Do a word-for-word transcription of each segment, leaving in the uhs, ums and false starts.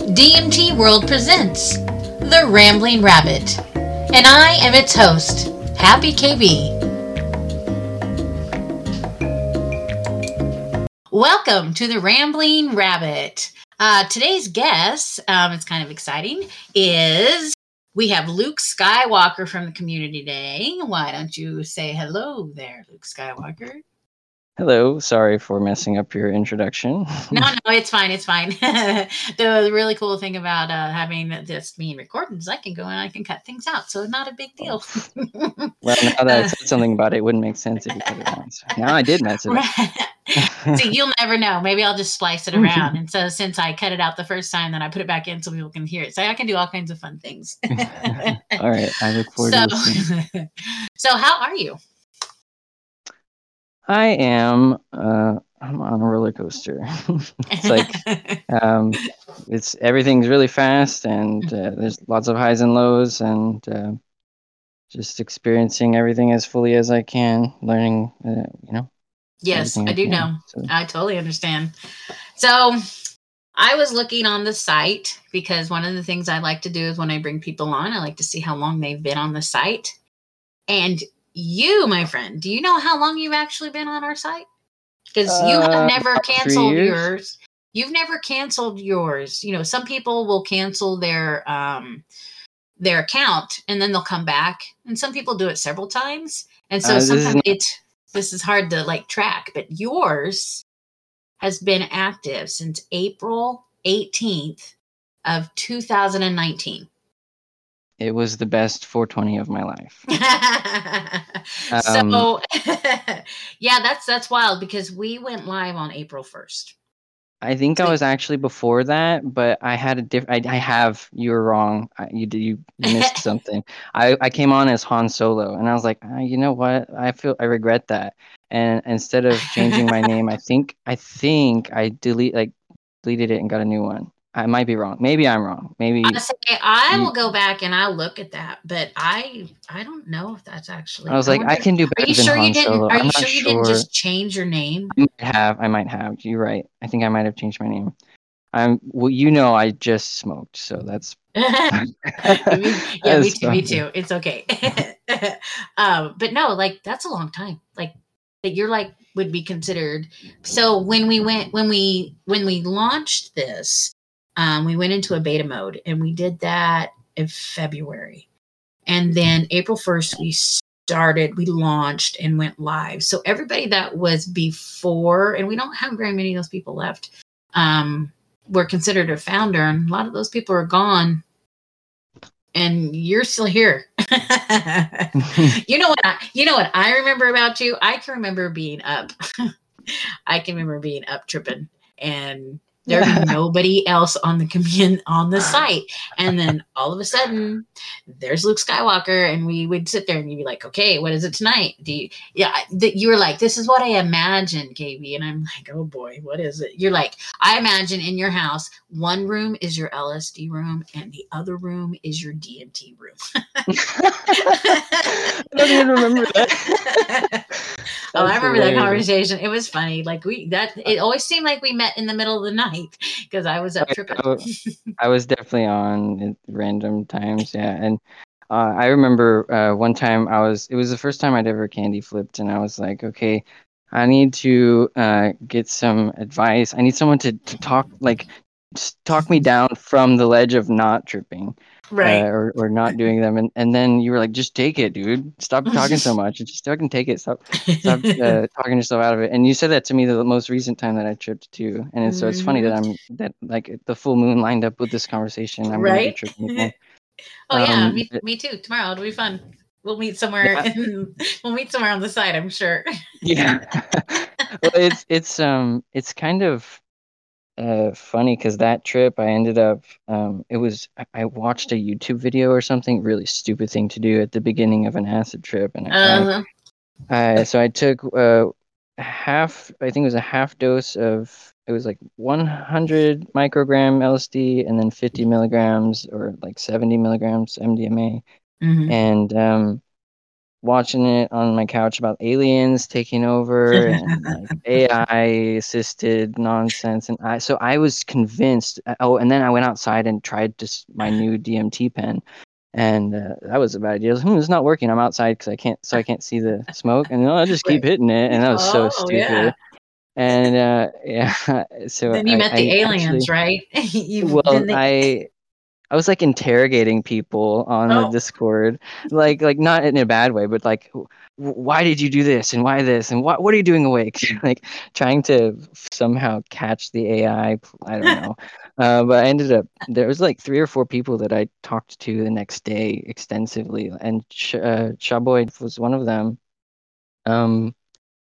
D M T World presents The Rambling Rabbit, and I am its host, Happy K B. Welcome to The Rambling Rabbit. Uh, today's guest, um, it's kind of exciting, is we have Luke Skywalker from the Community Day. Why don't you say hello there, Luke Skywalker? Hello, sorry for messing up your introduction. No, no, it's fine. It's fine. The really cool thing about uh, having this being recorded is I can go and I can cut things out, so not a big deal. Well, now that I said something about it, it wouldn't make sense if you cut it out. So now I did mess it up. See, you'll never know. Maybe I'll just splice it around. And so since I cut it out the first time, then I put it back in so people can hear it. So I can do all kinds of fun things. All right, I look forward so, to listening. So how are you? I am. Uh, I'm on a roller coaster. It's like um, it's everything's really fast, and uh, there's lots of highs and lows, and uh, just experiencing everything as fully as I can, learning, uh, you know. Yes, I, I do can, know. so. I totally understand. So I was looking on the site because one of the things I like to do is when I bring people on, I like to see how long they've been on the site. And you, my friend, do you know how long you've actually been on our site? Because you Uh, have never about canceled three years. yours. You've never canceled yours. You know, some people will cancel their um their account and then they'll come back. And some people do it several times. And so Uh, this is sometimes not- it's this is hard to like track, but yours has been active since April eighteenth of two thousand nineteen. It was the best four twenty of my life. So Um, yeah, that's that's wild because we went live on April first. I think I So- was actually before that, but I had a different. I, I have. You were wrong. I, you did. You missed something. I, I came on as Han Solo, and I was like, ah, you know what? I feel I regret that. And instead of changing my name, I think I think I delete like deleted it and got a new one. I might be wrong. Maybe I'm wrong. Maybe I say I you- will go back and I'll look at that, but I I don't know if that's actually. I was like, wonder- I can do Are better you than sure Han you didn't? Solo. Are I'm you not sure you sure. didn't just change your name? I might have. I might have. You're right. I think I might have changed my name. I'm. Well, you know, I just smoked, so that's. me, yeah, me that's too. Me fine. too. It's okay. um, but no, like that's a long time. Like that, you're like would be considered. So when we went, when we when we launched this, um, we went into a beta mode, and we did that in February, and then April first we started, we launched and went live. So everybody that was before, and we don't have very many of those people left. Um, were considered a founder, and a lot of those people are gone, and you're still here. you know what? I, you know what I remember about you. I can remember being up. I can remember being up tripping, and there'd be nobody else on the commun- on the site, and then all of a sudden, there's Luke Skywalker, and we would sit there, and you'd be like, "Okay, what is it tonight?" Do you? Yeah, that you were like, "This is what I imagine, K B," and I'm like, "Oh boy, what is it?" You're like, "I imagine in your house, one room is your L S D room, and the other room is your D M T room." I don't even remember that. Oh, I That's remember that hilarious. conversation. It was funny. Like we that it always seemed like we met in the middle of the night because I was up I- tripping. I was definitely on at random times, yeah. And uh, I remember uh, one time I was. It was the first time I'd ever candy flipped, and I was like, okay, I need to uh, get some advice. I need someone to to talk like just talk me down from the ledge of not tripping. Right. Uh, or, or not doing them, and, and then you were like, just take it, dude. Stop talking so much. Just fucking take it. Stop stop uh, talking yourself out of it. And you said that to me the most recent time that I tripped too. And it's, so it's funny that I'm that like the full moon lined up with this conversation. I'm gonna be Right? tripping again. Oh yeah, Um, me, but- me too. Tomorrow it'll be fun. We'll meet somewhere. Yeah. In, we'll meet somewhere on the side. I'm sure. yeah. Well, it's it's um it's kind of uh funny because that trip I ended up um it was I, I watched a YouTube video or something, really stupid thing to do at the beginning of an acid trip, and I, Uh, I so I took uh half, I think it was a half dose of, it was like one hundred microgram L S D and then fifty milligrams or like seventy milligrams M D M A. mhm. And um watching it on my couch about aliens taking over and like A I assisted nonsense. And I, so I was convinced. uh, Oh, and then I went outside and tried just my new D M T pen, and uh, that was a bad idea. I was, Hmm, it's not working. I'm outside because I can't, so I can't see the smoke, and I'll just keep Right. hitting it, and that was so Oh yeah. stupid. And uh, yeah, so Then you I, met the I actually, aliens, right? you well, then they. I I was like interrogating people on the Oh. Discord, like like not in a bad way, but like, "W- why did you do this and why this and what what are you doing awake?" Like trying to somehow catch the A I. I I don't know, uh, but I ended up there was like three or four people that I talked to the next day extensively, and Ch- uh, Chaboy was one of them. Um,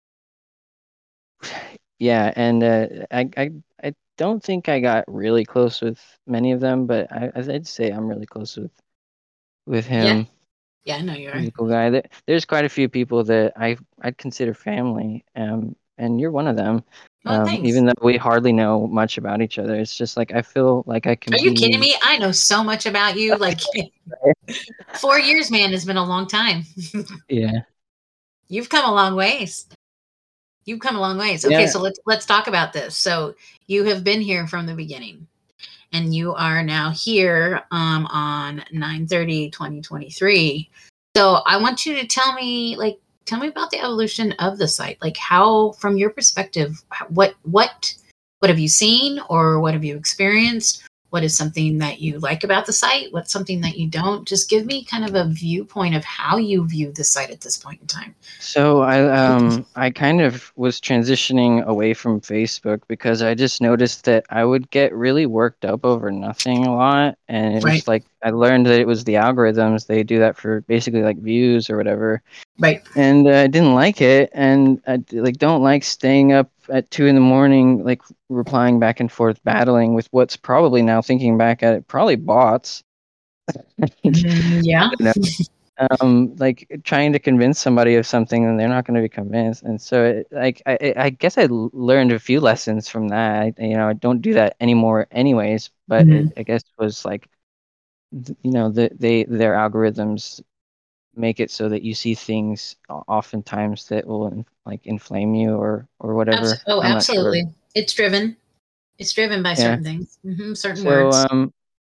yeah, and uh, I I I don't think I got really close with many of them, but I I'd say I'm really close with with Yeah. him. Yeah, I know you He's are. a cool guy. There, there's quite a few people that I I'd consider family, um, and you're one of them. Oh, Um, thanks. even though we hardly know much about each other, it's just like I feel like I can Are you kidding be. me? I know so much about you. Like four years, man, has been a long time. Yeah, You've come a long ways. You've come a long ways. Okay, yeah. so let's let's talk about this. So you have been here from the beginning, and you are now here um, on nine thirty twenty twenty-three. So I want you to tell me, like, tell me about the evolution of the site. Like, how, from your perspective, what what what have you seen, or what have you experienced? What is something that you like about the site? What's something that you don't? Just give me kind of a viewpoint of how you view the site at this point in time. So I um I kind of was transitioning away from Facebook because I just noticed that I would get really worked up over nothing a lot, and it Right, was like I learned that it was the algorithms. They do that for basically like views or whatever. right, And uh, I didn't like it, and I d- like don't like staying up at two in the morning, like replying back and forth, battling with what's probably, now thinking back at it, probably bots. Like, Mm, I yeah, don't know, um, like trying to convince somebody of something, and they're not going to be convinced. And so, it, like, I, I I guess I l- learned a few lessons from that. I, you know, I don't do that anymore, anyways. But it, Mhm. I guess was like, th- you know, the, they their algorithms make it so that you see things o- oftentimes that will in- like inflame you or or Abs- whatever. oh, I'm not sure. absolutely. It's driven. It's driven by Yeah. certain things, hmm certain So words. um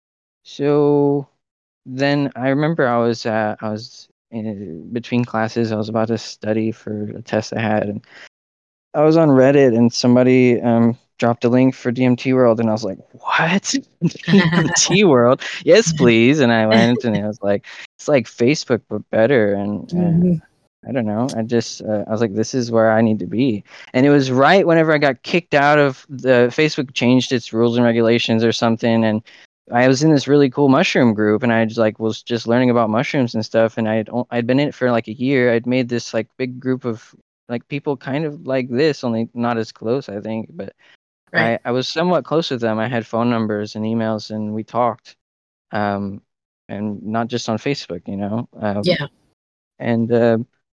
so then I remember I was uh, I was in between classes. I was about to study for a test I had, and I was on Reddit, and somebody um dropped a link for D M T World, and I was like, "What? D M T World? Yes, please." And I went, and it was like it's like Facebook but better, and uh, Mhm. I don't know. I just uh, I was like, this is where I need to be. And it was right whenever I got kicked out of the Facebook changed its rules and regulations or something, and I was in this really cool mushroom group, and I just like was just learning about mushrooms and stuff. And I'd o- I'd been in it for like a year. I'd made this like big group of like people kind of like this, only not as close, I think. But Right. I I was somewhat close with them. I had phone numbers and emails, and we talked. Um, and not just on Facebook, you know. Um, Yeah. and uh,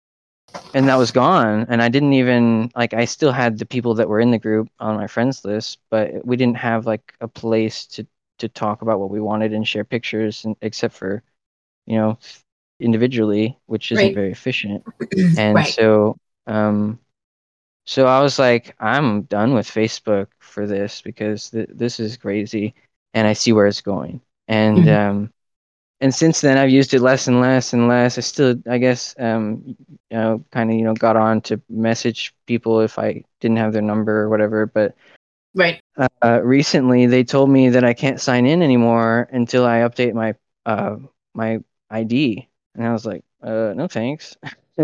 and that was gone, and I didn't even like I still had the people that were in the group on my friends list, but we didn't have like a place to to talk about what we wanted and share pictures, and except for, you know, individually, which isn't Right. very efficient. And Right. so um so I was like, I'm done with Facebook for this because th- this is crazy, and I see where it's going. And Mhm. um and since then I've used it less and less and less. I still, I guess, um, you know, kind of, you know, got on to message people if I didn't have their number or whatever. But Right. uh, recently they told me that I can't sign in anymore until I update my uh my I D, and I was like, uh, no thanks.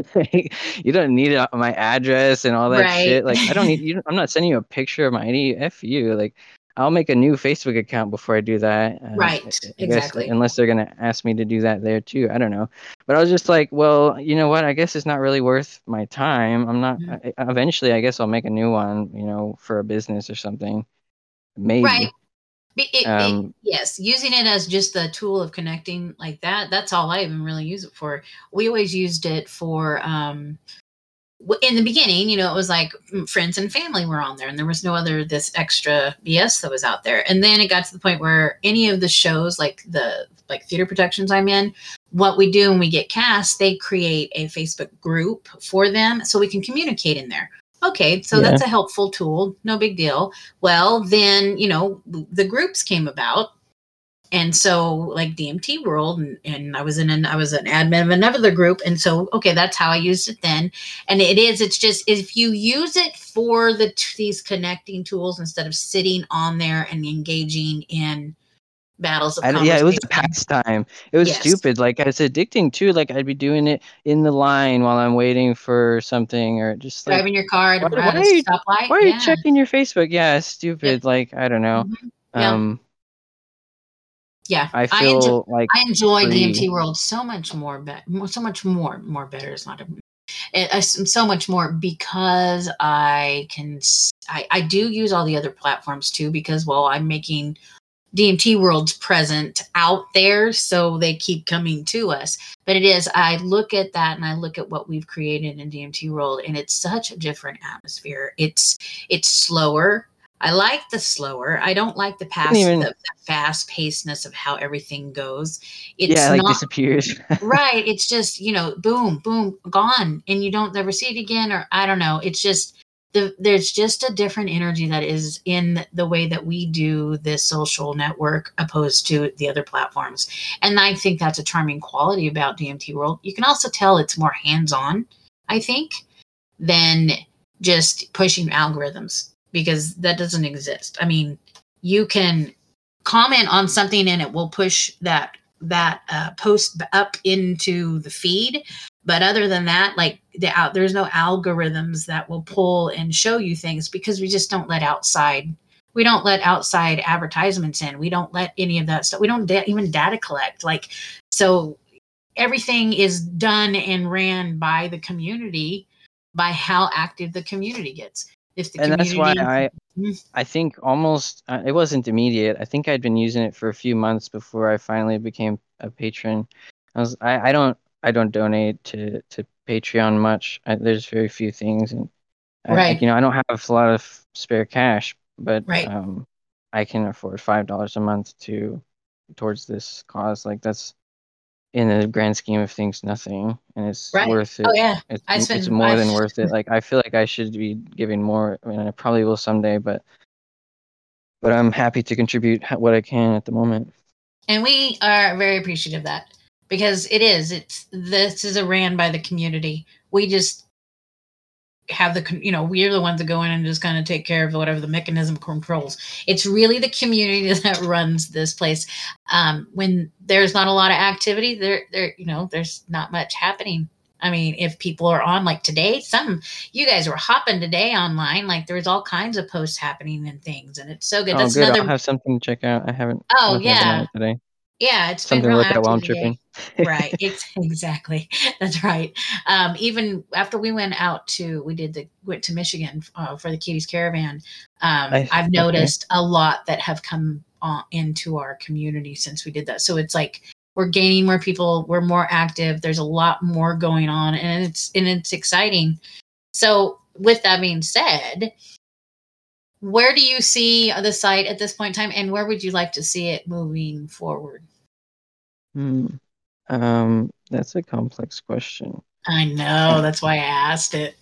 You don't need uh, my address and all that Right. shit. Like, I don't need you. I'm not sending you a picture of my I D. F you. Like, I'll make a new Facebook account before I do that. Uh, I Right. I guess Exactly. unless they're gonna ask me to do that there too. I don't know. But I was just like, well, you know what? I guess it's not really worth my time. I'm not. Mhm. I, eventually, I guess I'll make a new one. You know, for a business or something. Right. Maybe. It, it, it, Um, yes, using it as just the tool of connecting like that, that's all I even really use it for. We always used it for, um, w- in the beginning, you know, it was like mm, friends and family were on there, and there was no other this extra B S that was out there. And then it got to the point where any of the shows, like the like theater productions I'm in, what we do when we get cast, they create a Facebook group for them so we can communicate in there. Okay, so Yeah. that's a helpful tool. No big deal. Well, then, you know, the groups came about. And so like D M T World, and, and I was in an I was an admin of another group. And so, okay, that's how I used it then. And it is, it's just, if you use it for the these connecting tools instead of sitting on there and engaging in battles of I, conversation. yeah, it was a pastime. It was Yes. stupid. Like, it's addicting too. Like, I'd be doing it in the line while I'm waiting for something, or just like Driving your car at why, a, why at a are you stoplight. why are Yeah. you checking your Facebook? Yeah, it's stupid. Yep. Like, I don't know. Mhm. Yeah. Um, yeah. I I enjoy, feel like I enjoy free. D M T World so much more, be- so much more, more better is not a, it, I, so much more because I can, s- I, I do use all the other platforms too, because, well, I'm making D M T World's present out there, so they keep coming to us. But it is, I look at that and I look at what we've created in D M T World, and it's such a different atmosphere. It's it's slower. I like the slower. I don't like the past even, the, the fast pacedness of how everything goes. It's yeah, like not disappears. right. It's just, you know, boom, boom, gone, and you don't ever see it again, or I don't know. It's just the there's just a different energy that is in the way that we do this social network opposed to the other platforms. And I think that's a charming quality about D M T World. You can also tell it's more hands-on, I think, than just pushing algorithms, because that doesn't exist. I mean, you can comment on something and it will push that that uh, post up into the feed. But other than that, like the out, there's no algorithms that will pull and show you things, because we just don't let outside. We don't let outside advertisements in. We don't let any of that stuff. We don't da- even data collect. Like, so everything is done and ran by the community, by how active the community gets. If the And that's why community, I I think almost uh, it wasn't immediate. I think I'd been using it for a few months before I finally became a patron. I was I, I don't I don't donate to to Patreon much. I, there's very few things, and I, I right, you know I don't have a lot of spare cash, but right, um I can afford five dollars a month to towards this cause. Like, that's in the grand scheme of things nothing, and it's right. worth Oh it. yeah, It's I it's spend. more I than worth it. Like, I feel like I should be giving more, I mean, I probably will someday, but but I'm happy to contribute h- what I can at the moment. And we are very appreciative of that, because it is, it's, this is a ran by the community. We just have the, you know, we're the ones that go in and just kind of take care of whatever the mechanism controls. It's really the community that runs this place. Um, when there's not a lot of activity there, there, you know, there's not much happening. I mean, if people are on, like today, some, you guys were hopping today online, like there was all kinds of posts happening and things, and it's so good. Oh, That's good. I'll another, have something to check out. I haven't, oh nothing I've been on yeah. it today. Yeah, it's been Something to real look at while active I'm today. tripping. Right. It's exactly. That's right. Um, even after we went out to, we did the, went to Michigan uh, for the Cuties Caravan. Um, I, I've okay. noticed a lot that have come uh, into our community since we did that. So it's like, we're gaining more people. We're more active. There's a lot more going on, and it's, and it's exciting. So with that being said, where do you see the site at this point in time, and where would you like to see it moving forward? Hmm. Um, that's a complex question. I know. That's why I asked it.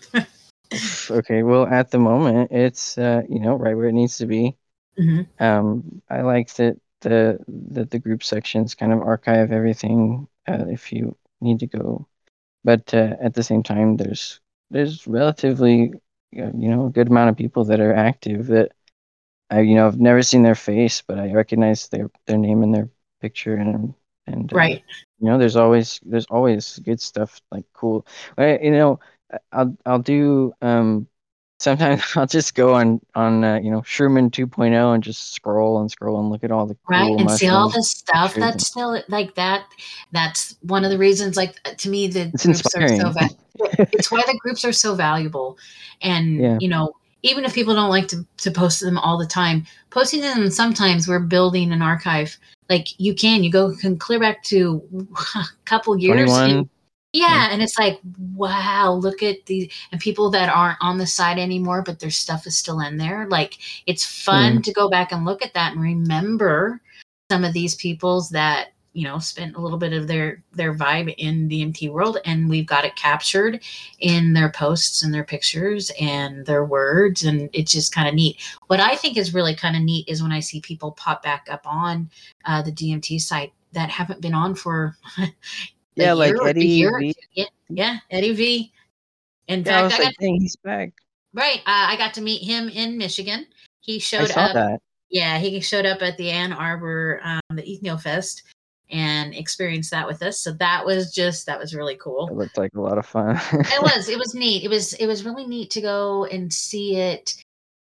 Okay, well, at the moment, it's uh, you know, right where it needs to be. hmm Um, I like that the that the group sections kind of archive everything uh, if you need to go, but uh, at the same time, there's there's relatively uh, you know a good amount of people that are active that I you know I've never seen their face, but I recognize their their name and their picture, and and uh, Right. you know there's always there's always good stuff, like cool. I, you know I- I'll I'll do um sometimes I'll just go on on uh, you know Sherman 2.0 and just scroll and scroll and look at all the Right. cool And see all mushrooms the stuff pictures, that's and still like that. That's one of the reasons, like, to me, the it's groups are so inspiring. va- it's why the groups are so valuable. And, Yeah. you know, even if people don't like to, to post them all the time, posting them sometimes, we're building an archive. Like, you can, you go, can clear back to a couple years. And, twenty-one. yeah. Yeah. And it's like, wow, look at the, and people that aren't on the site anymore, but their stuff is still in there. Like, it's fun Yeah. to go back and look at that and remember some of these peoples that you know, spent a little bit of their their vibe in the D M T world, and we've got it captured in their posts and their pictures and their words, and it's just kind of neat. What I think is really kind of neat is when I see people pop back up on uh, the D M T site that haven't been on for a Yeah, year like or a Eddie year or V. two. Yeah, yeah, Eddie V. In Yeah, I fact, was I like, got dang, he's back. right. Uh, I got to meet him in Michigan. He I showed saw up. that. Yeah, he showed up at the Ann Arbor, um, the Ethno Fest, and experienced that with us. So that was just that was really cool. It looked like a lot of fun. It was. It was neat. It was. It was really neat to go and see it.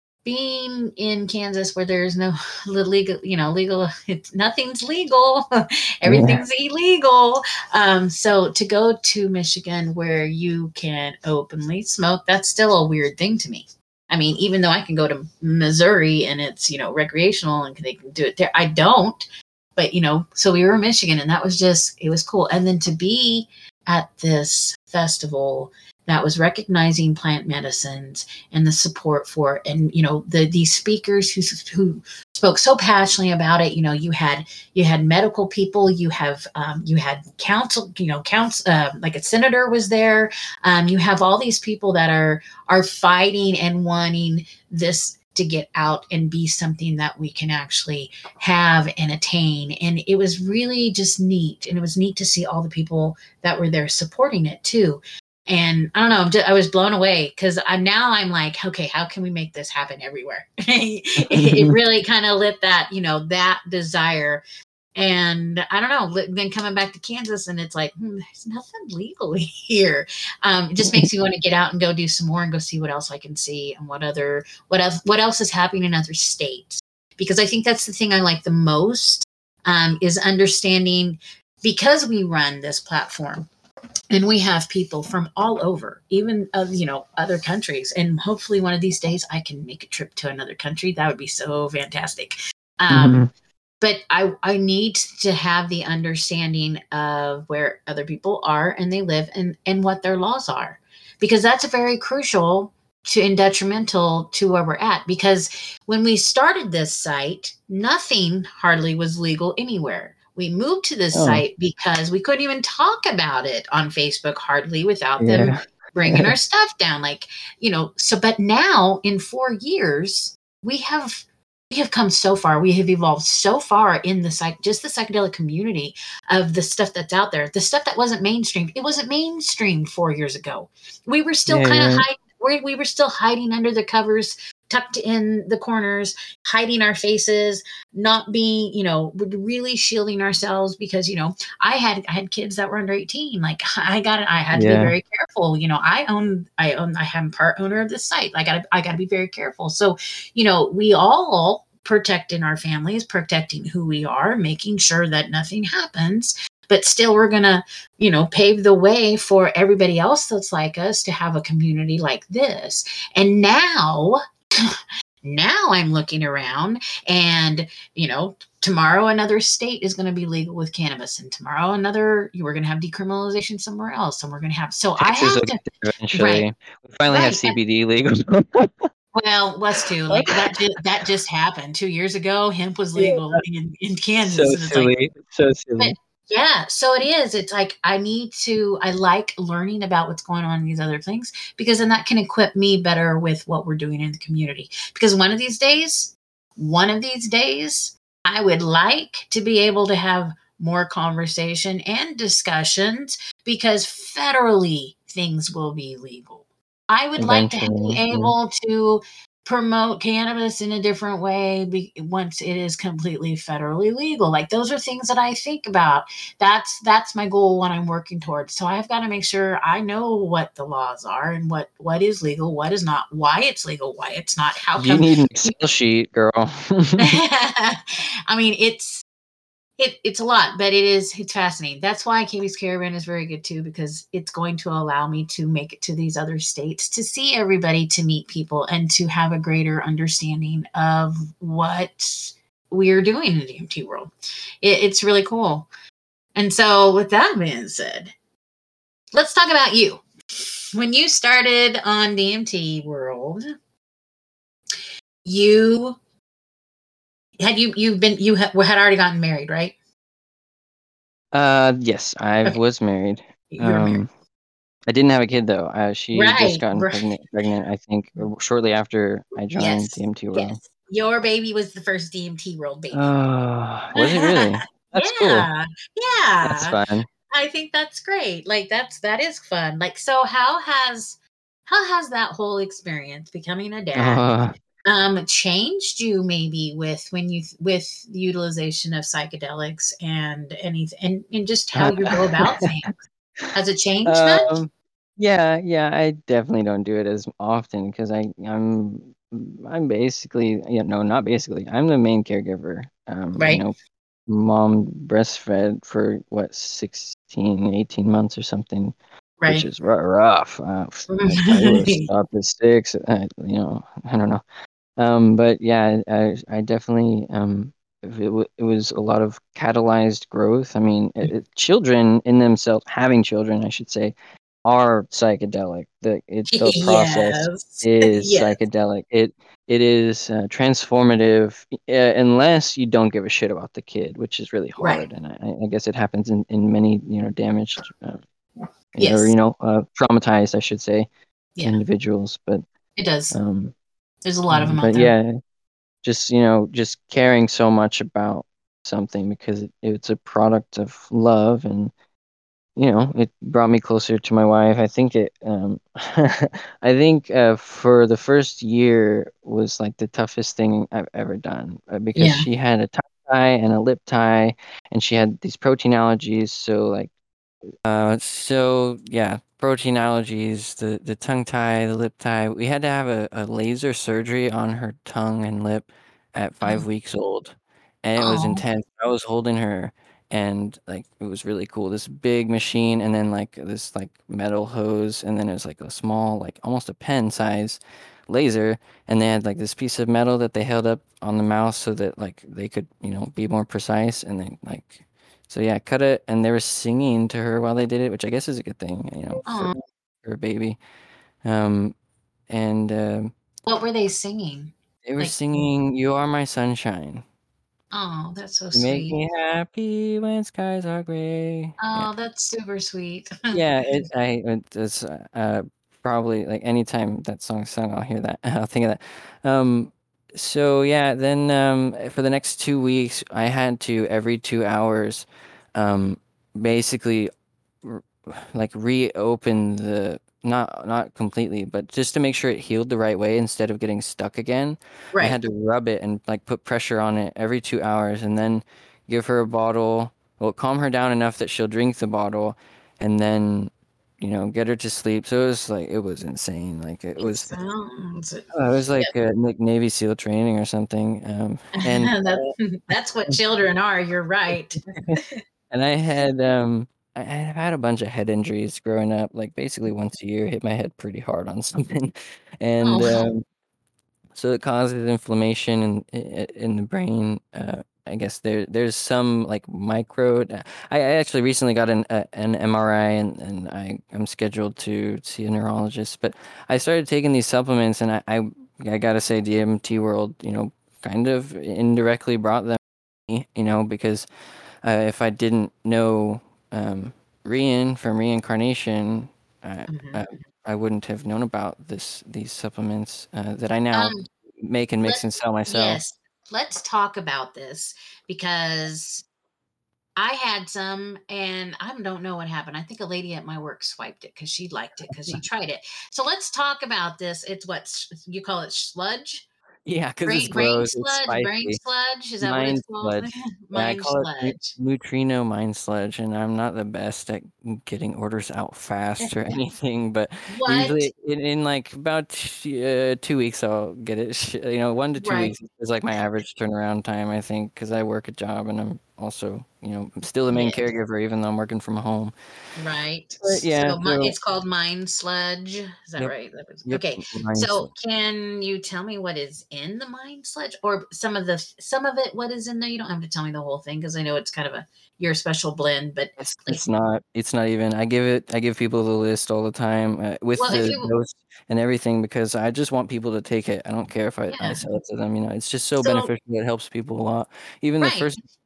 Being in Kansas, where there's no legal, you know, legal, it's nothing's legal, Yeah. everything's illegal. Um, so to go to Michigan, where you can openly smoke, that's still a weird thing to me. I mean, even though I can go to Missouri and it's, you know, recreational and they can do it there, I don't. But you know, so we were in Michigan, and that was just it was cool. And then to be at this festival that was recognizing plant medicines and the support for it, and you know, the these speakers who who spoke so passionately about it. You know, you had you had medical people, you have um, you had council, you know, council uh, like a senator was there. Um, you have all these people that are are fighting and wanting this to get out and be something that we can actually have and attain. And it was really just neat. And it was neat to see all the people that were there supporting it too. And I don't know, I'm just, I was blown away because I'm now I'm like, okay, how can we make this happen everywhere? it, it really kind of lit that, you know, that desire. And I don't know, then coming back to Kansas and it's like, hmm, there's nothing legal here. Um, it just makes me want to get out and go do some more and go see what else I can see and what other, what else, what else is happening in other states. Because I think that's the thing I like the most um, is understanding, because we run this platform and we have people from all over, even of, you know, other countries. And hopefully one of these days I can make a trip to another country. That would be so fantastic. Um, Mm-hmm. But I, I need to have the understanding of where other people are and they live and, and what their laws are, because that's very crucial to and detrimental to where we're at. Because when we started this site, nothing hardly was legal anywhere. We moved to this Oh, site because we couldn't even talk about it on Facebook hardly without them yeah. bringing our stuff down. Like, you know, so, but now in four years, we have we have come so far. We have evolved so far in the psych, just the psychedelic community of the stuff that's out there. The stuff that wasn't mainstreamed. It wasn't mainstreamed four years ago. We were still Yeah, kind of you're right. hiding. We, we were still hiding under the covers, tucked in the corners, hiding our faces, not being, you know, really shielding ourselves because, you know, I had I had kids that were under eighteen. Like I got it. I had to be Yeah. very careful. You know, I own I own I am part owner of this site. I gotta I gotta be very careful. So, you know, we all protecting our families, protecting who we are, making sure that nothing happens. But still, we're going to, you know, pave the way for everybody else that's like us to have a community like this. And now, now I'm looking around and, you know, tomorrow another state is going to be legal with cannabis. And tomorrow another, we're going to have decriminalization somewhere else. And we're going to have, so I Texas have will to, get there right, eventually. We finally have right. And, C B D legal. well, us too. Like that, ju- that just happened two years ago. Hemp was Yeah. legal in, in So Kansas. And it's like, silly. So but silly. yeah, so it is. It's like I need to, I like learning about what's going on in these other things because then that can equip me better with what we're doing in the community. Because one of these days, one of these days, I would like to be able to have more conversation and discussions because federally things will be legal. I would like to be Eventually. Yeah. able to promote cannabis in a different way be, once it is completely federally legal. Like those are things that I think about. That's that's my goal, what I'm working towards. So I've got to make sure I know what the laws are and what what is legal, what is not, why it's legal, why it's not, how You come. need an Excel sheet, girl. I mean, it's it, it's a lot, but it is it's fascinating. That's why K B's Caravan is very good too, because it's going to allow me to make it to these other states, to see everybody, to meet people, and to have a greater understanding of what we're doing in the D M T world. It, it's really cool. And so, with that being said, let's talk about you. When you started on D M T World, you had you you've been you had, had already gotten married, right? Uh, yes, I Okay, was married. you're married. Um, I didn't have a kid though. Uh, she just Right, gotten right. pregnant, pregnant, I think, uh, shortly after I joined Yes, D M T World. yes. Your baby was the first D M T World baby. Oh, was it really? That's cool. Yeah, That's yeah. fun. I think that's great. Like that's that is fun. Like so how has how has that whole experience becoming a dad Uh, um changed you maybe with when you with the utilization of psychedelics and anything and, and just how you go about things? Has it changed much? um, yeah, yeah, I definitely don't do it as often because I I'm I'm basically, you know, not basically. I'm the main caregiver. Um, you Right? know, mom breastfed for what sixteen, eighteen months or something, which Right. is ru- rough. Uh, I probably would have stopped at six. Uh, you know, I don't know. Um, but yeah, I I definitely um it, w it was a lot of catalyzed growth. I mean, it, it- children in themselves, having children, I should say, are psychedelic. The it the process Yes. is Yes. psychedelic. It it is uh, transformative, uh, unless you don't give a shit about the kid, which is really Right. hard. And I, I guess it happens in in many, you know, damaged, uh, or Yes. you know, uh, traumatized, I should say, Yeah. individuals. But It does. um, There's a lot of um, them out but there. yeah, just you know just caring so much about something because it, it's a product of love, and you know it brought me closer to my wife. I think it um I think uh, for the first year was like the toughest thing I've ever done, uh, because Yeah. she had a tongue tie and a lip tie, and she had these protein allergies, so like uh, so yeah, protein allergies, the the tongue tie, the lip tie. We had to have a, a laser surgery on her tongue and lip at Oh. five weeks old, and it was Oh. intense. I was holding her, and like it was really cool. This big machine, and then like this like metal hose, and then it was like a small, like almost a pen size laser, and they had like this piece of metal that they held up on the mouse so that like they could, you know, be more precise, and then like so yeah, cut it, and they were singing to her while they did it, which I guess is a good thing, you know, for Oh. for a baby. Um, and um, What were they singing? they were Like, singing "You Are My Sunshine." oh, that's so You make sweet. me happy when skies are gray. Yeah, Oh, that's super sweet. yeah. It, I it, it's uh, uh, probably like anytime that song's sung, I'll hear that. I'll think of that. Um, so yeah, then um, for the next two weeks, I had to every two hours, um, basically r- like reopen the not not completely, but just to make sure it healed the right way instead of getting stuck again. I Right. had to rub it and like put pressure on it every two hours, and then give her a bottle. Well, calm her down enough that she'll drink the bottle, and then you know get her to sleep. So it was like it was insane. Like it It was sounds uh, it was yeah. like uh, like Navy SEAL training or something. Um, and That that's what children are, you're right. And I had um I I had a bunch of head injuries growing up, like basically once a year, hit my head pretty hard on something. And Oh, um so it causes inflammation in i- in the brain. Uh I guess there there's some like micro uh, I, I actually recently got an uh, an M R I, and, and I I'm scheduled to see a neurologist, but I started taking these supplements, and I I, I gotta say D M T World, you know, kind of indirectly brought them, me, you know, because uh, if I didn't know um, Rian from reincarnation, I, mhm. I I wouldn't have known about this these supplements uh, that I now Um, make and let mix and sell myself. yes, let's talk about this because I had some and I don't know what happened. I think a lady at my work swiped it because she liked it because she tried it. So let's talk about this. It's what s- you call it sludge? Yeah, because it's Brain brain gross. It's sludge, brain spicy. sludge. Is that what it's Mind called? sludge. Yeah, I Mind call it neu- sludge. neutrino mind sludge, and I'm not the best at getting orders out fast or anything, but What? usually in, in like about t- uh, two weeks I'll get it. sh- You know, one to two Right. weeks is like my average turnaround time, I think, because I work a job and I'm also, you know, still the main Yes. caregiver even though I'm working from home. Right. But So yeah, mi so it's called Mind Sludge. Is that yep, right? That was yep, okay. mind So sludge. can you tell me what is in the Mind Sludge or some of the some of it, what is in there? You don't have to tell me the whole thing because I know it's kind of a your special blend, but It's like, it's not it's not even I give it I give people the list all the time, uh, with well, if the you dose and everything, because I just want people to take it. I don't care if I I yeah. sell it to them, you know, it's just so So beneficial, it helps people a lot. Even the right. first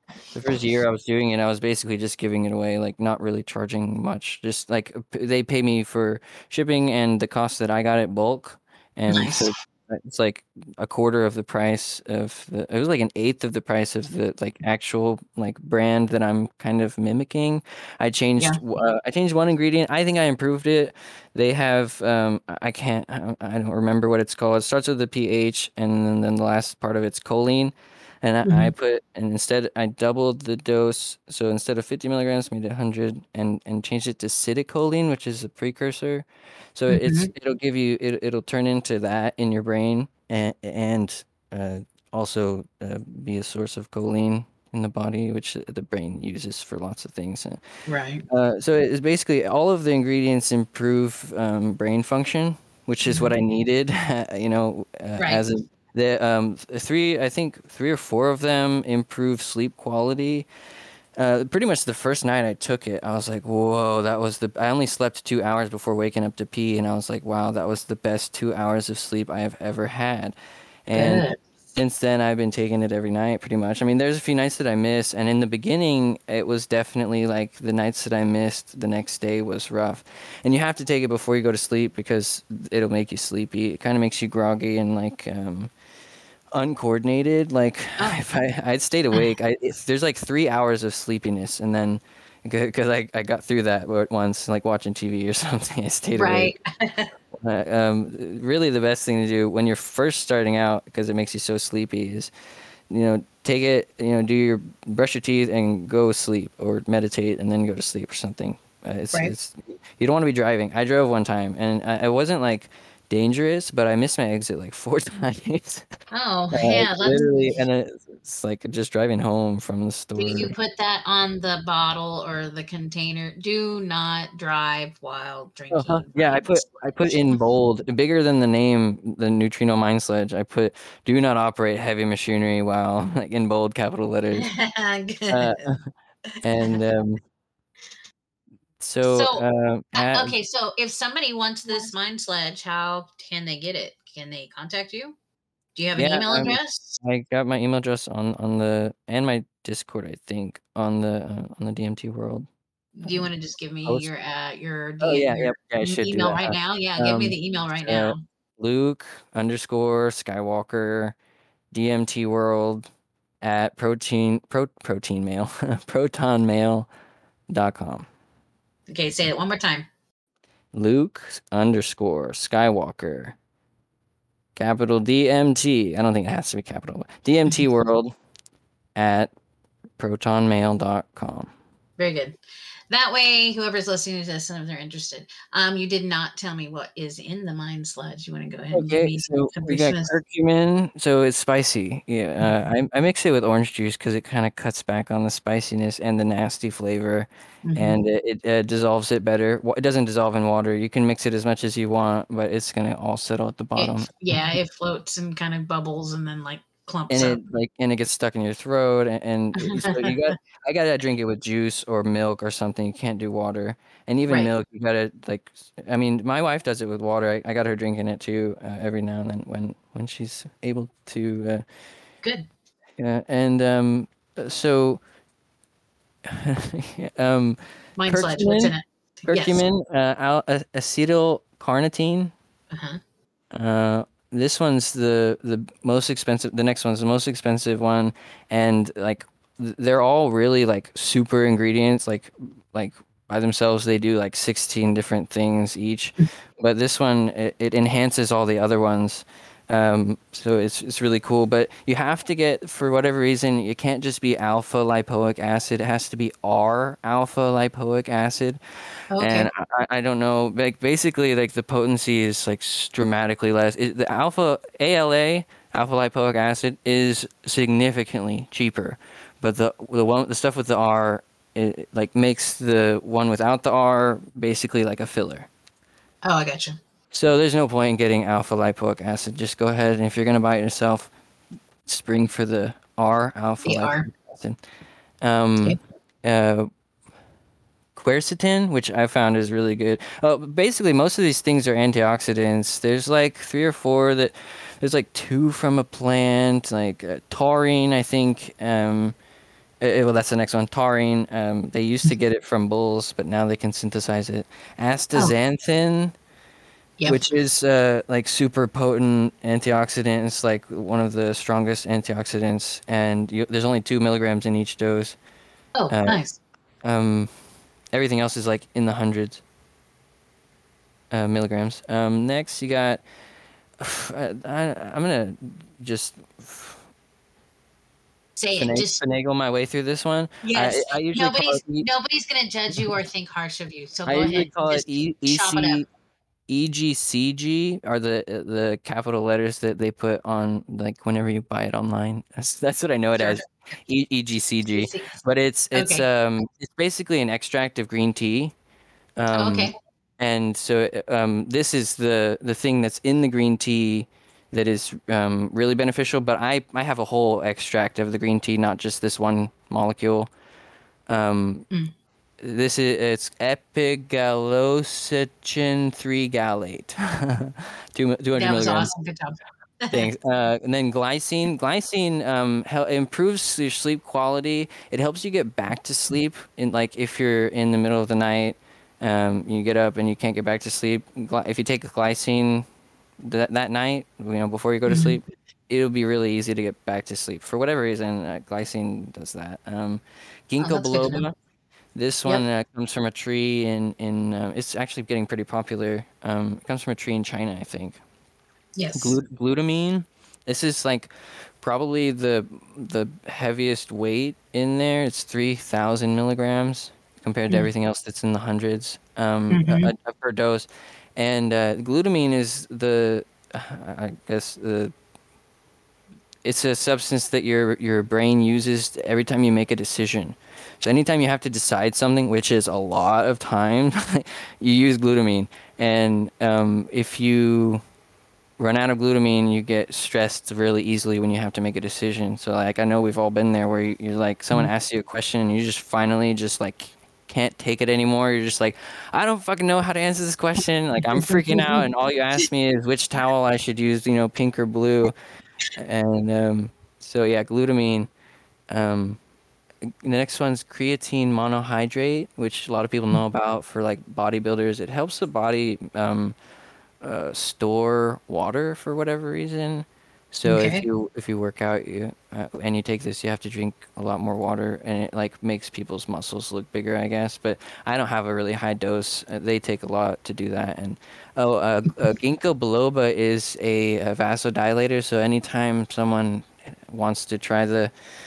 The first year I was doing it, I was basically just giving it away, like not really charging much. Just like p- they pay me for shipping and the cost that I got it bulk, and Nice. so it's like a quarter of the price of the. It was like an eighth of the price of the like actual like brand that I'm kind of mimicking. I Yeah. changed. Uh, I changed one ingredient. I think I improved it. They have. Um, I I can't. I don't, I don't remember what it's called. It starts with the pH, and then, then the last part of it's choline. And I, I Hmm. put, and instead I doubled the dose. So instead of fifty milligrams, made it one hundred, and and changed it to citicoline, which is a precursor. So it's Hmm. it'll give you it, it'll turn into that in your brain, and and uh, also uh, be a source of choline in the body, which the brain uses for lots of things. Right. Uh, so it's basically all of the ingredients improve um, brain function, which is what Hmm. I needed. You know, uh, Right. as a the um, three, I think three or four of them improve sleep quality. Uh, pretty much the first night I took it, I was like, "Whoa, that was the." I only slept two hours before waking up to pee, and I was like, "Wow, that was the best two hours of sleep I have ever had." And Good. since then, I've been taking it every night, pretty much. I mean, there's a few nights that I miss, and in the beginning, it was definitely like the nights that I missed, the next day was rough. And you have to take it before you go to sleep because it'll make you sleepy. It kind of makes you groggy and like um, uncoordinated. Like Oh. if I I'd stayed awake, I if there's like three hours of sleepiness, and then because I I got through that once, like watching T V or something, I stayed Right. awake. Uh, um, really, the best thing to do when you're first starting out, because it makes you so sleepy, is you know take it, you know, do your brush your teeth and go sleep, or meditate and then go to sleep or something. Uh, it's Right. it's you don't want to be driving. I drove one time and I, I wasn't like dangerous, but I missed my exit like four times. Oh, Uh, yeah. That's. literally, and it's, it's like just driving home from the Do store. you put that on the bottle or the container? Do not drive while Uh-huh. drinking Yeah, I Mind put I put Sludge. in bold, bigger than the name, the Neutrino Mind Sledge. I put "Do not operate heavy machinery" while like in bold capital letters. Uh, Good. and um, so So, uh, uh, at, okay, so if somebody wants this Mind Sledge, how can they get it? Can they contact you? Do you have an yeah, email um, address? I got my email address on on the and my Discord, I think, on the uh, on the D M T World Do you um, wanna just give me post. your, uh, your Oh D yeah, your yeah, yeah. I e should do email that. right Huh? now? Yeah, give me Um, the email it's right uh, now. Luke underscore Skywalker D M T World at protein pro protein mail protonmail dot com. Okay, say it one more time. Luke underscore Skywalker, capital D M T. I don't think it has to be capital. D M T World at protonmail dot com. Very good. That way, whoever's listening to this, and if they're interested, um, you did not tell me what is in the Mind Sludge. You wanna go ahead and give Okay, me so a we brief got synopsis? curcumin, so it's spicy. Yeah, uh, I I mix it with orange juice because it kind of cuts back on the spiciness and the nasty flavor, Mhm. and it, it uh, dissolves it better. Wa- It doesn't dissolve in water. You can mix it as much as you want, but it's gonna all settle at the It bottom. yeah, it floats and kind of bubbles and then, like, And clumps it up. like and it gets stuck in your throat, and, and it, so you got I gotta drink it with juice or milk or something. You can't do water, and even Right. milk you gotta like. s- I mean, my wife does it with water. I, I got her drinking it too uh, every now and then when when she's able to. Uh, Good. yeah, and um, uh, so um, Mind Sludge, what's in curcumin, it? Yes. curcumin, uh, al- a- acetylcarnitine. Uh-huh. Uh, this one's the the most expensive. The next one's the most expensive one, and like th- they're all really like super ingredients. Like like by themselves, they do like sixteen different things each. But this one it, it enhances all the other ones. Um, so it's it's really cool. But you have to get for whatever reason it can't just be alpha lipoic acid. It has to be R alpha lipoic acid, and Okay. I, I don't know, like basically, like the potency is like s- dramatically less. It, the alpha A L A, alpha lipoic acid, is significantly cheaper, but the the one the stuff with the R, it like makes the one without the R basically like a filler. Oh, I gotcha. So there's no point in getting alpha lipoic acid. Just go ahead and if you're gonna buy it yourself, spring for the R alpha The R. lipoic acid. Um, Okay. uh, Quercetin, which I found is really good. Uh, basically, most of these things are antioxidants. There's like three or four that. There's like two from a plant, like uh, taurine, I think. Um, Uh, well, that's the next one. Taurine. Um, they used to get it from bulls, but now they can synthesize it. Oh, Astaxanthin, yep. which is uh, like super potent antioxidant. It's like one of the strongest antioxidants, and you, there's only two milligrams in each dose. Oh, Uh, nice. um, Everything else is like in the hundreds uh, milligrams. Um, next, you got. I, I, I'm gonna just Say it. finagle, Just finagle my way through this one. I yes. I usually call it Nobody's E- nobody's gonna judge you or think harsh of you. So I go usually ahead. call it Just E chop it up. EC E G C G are the the capital letters that they put on like whenever you buy it online. That's that's what I know it Sure. as. E EGCG. Easy. But it's it's Okay. um it's basically an extract of green tea. Um Okay. and so um this is the the thing that's in the green tea that is um really beneficial, but I I have a whole extract of the green tea, not just this one molecule. Um Mm. this is it's epigallocitchin three gallate, Two, two hundred That was milligrams. awesome. Good job. Thanks. Uh, and then glycine. Glycine um, hel- improves your sleep quality. It helps you get back to sleep. In like if you're in the middle of the night, um, you get up and you can't get back to sleep. Gly- if you take glycine that that night, you know, before you go to Mhm. sleep, it'll be really easy to get back to sleep. For whatever reason, uh, glycine does that. Um, Oh, ginkgo that's good to know. biloba. This one Yep. uh, comes from a tree in in. Uh, it's actually getting pretty popular. Um, it comes from a tree in China, I think. Yes. Glut- glutamine. This is like probably the the heaviest weight in there. It's three thousand milligrams compared to everything else that's in the hundreds um, Mm-hmm. a, a per dose. And uh, glutamine is the, I guess the it's a substance that your your brain uses every time you make a decision. So anytime you have to decide something, which is a lot of time, you use glutamine. And um, if you run out of glutamine, you get stressed really easily when you have to make a decision. So like I know we've all been there where you- you're like someone asks you a question and you just finally just like can't take it anymore. You're just like, I don't fucking know how to answer this question. Like I'm freaking out, and all you ask me is which towel I should use, you know, pink or blue. And um, so yeah, glutamine. Um, the next one's creatine monohydrate, which a lot of people know about for like bodybuilders. It helps the body um, uh, store water for whatever reason. So if Okay. you if you work out you uh, and you take this, you have to drink a lot more water, and it like makes people's muscles look bigger, I guess. But I don't have a really high dose. Uh, they take a lot to do that. And oh, uh, uh, ginkgo biloba is a, a vasodilator. So anytime someone wants to try the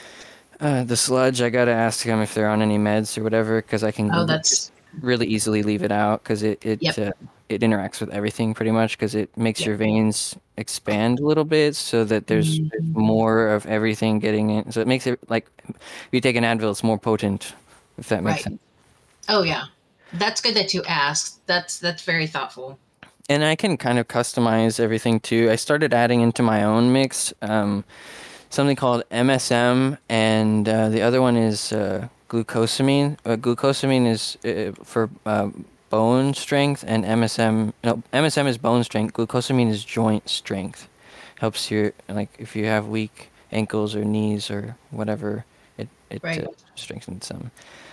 uh, the sludge, I gotta ask them if they're on any meds or whatever, because I Oh, can just that's really easily leave it out because it yep. it uh, it interacts with everything pretty much because it makes Yep. your veins expand a little bit so that there's, there's Mhm. more of everything getting in. So it makes it like if you take an Advil, it's more potent, if that makes Right. sense. Oh yeah. That's good that you asked. That's that's very thoughtful. And I can kind of customize everything too. I started adding into my own mix. Um, something called M S M, and uh, the other one is uh, glucosamine. Uh, glucosamine is uh, for uh, bone strength, and M S M. No, M S M is bone strength. Glucosamine is joint strength. Helps your like if you have weak ankles or knees or whatever, it it uh, Right. strengthens them.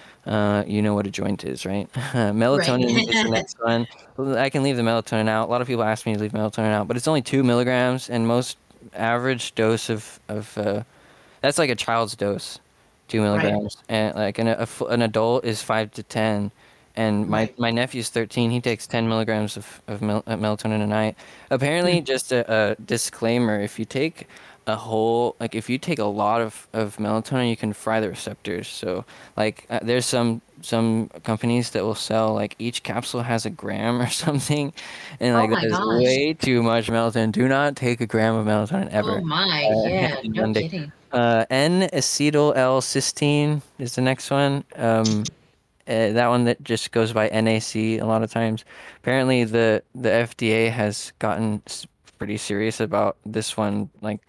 Uh, you know what a joint is, right? Right. Melatonin is the next one. I can leave the melatonin out. A lot of people ask me to leave melatonin out, but it's only two milligrams, and most average dose of of uh, that's like a child's dose, two Right. milligrams, and like an a, fu- an adult is five to ten. And my Right. my nephew's thirteen. He takes ten milligrams of of mel- uh, melatonin a night. Apparently, just a, a disclaimer: if you take a whole like if you take a lot of of melatonin, you can fry the receptors. So like uh, there's some some companies that will sell like each capsule has a gram or something, and Oh like that my is gosh. way too much melatonin. Do not take a gram of melatonin Oh ever my. uh, Yeah. in No one day. kidding. Uh, N-acetyl L-cysteine is the next one. Um, uh, that one that just goes by N A C a lot of times. Apparently, the the F D A has gotten s- pretty serious about this one. Like,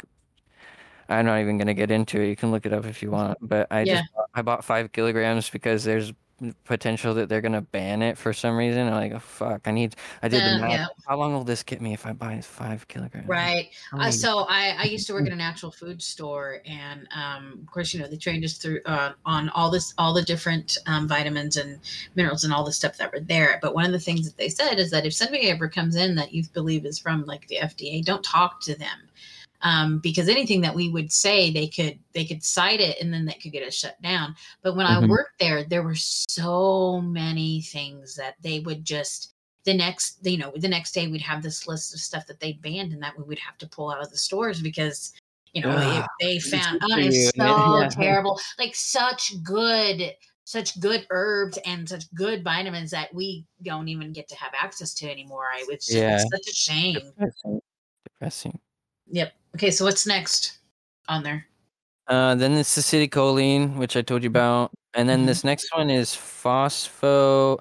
I'm not even gonna get into it. You can look it up if you want. But I Yeah. just I bought five kilograms because there's potential that they're gonna ban it for some reason. I'm like, oh fuck, I need. I did the Uh, math. yeah. How long will this get me if I buy five kilograms? Like, Right. how Uh, many? so I, I used to work at a natural food store, and um, of course, you know, they trained us through uh, on all this, all the different um, vitamins and minerals and all the stuff that were there. But one of the things that they said is that if somebody ever comes in that you believe is from like the F D A, don't talk to them, um, because anything that we would say, they could they could cite it, and then that could get us shut down. But when I Mhm. worked there, there were so many things that they would just the next you know the next day we'd have this list of stuff that they'd banned and that we would have to pull out of the stores because you know Ugh, it, they it's found good oh for you. it's Yeah, so yeah, terrible, like such good such good herbs and such good vitamins that we don't even get to have access to anymore. I it's just, yeah. it's such a shame. Depressing. Depressing. Yep. Okay, so what's next on there? Uh, then it's acetylcholine, which I told you about, and then Hmm. this next one is phospho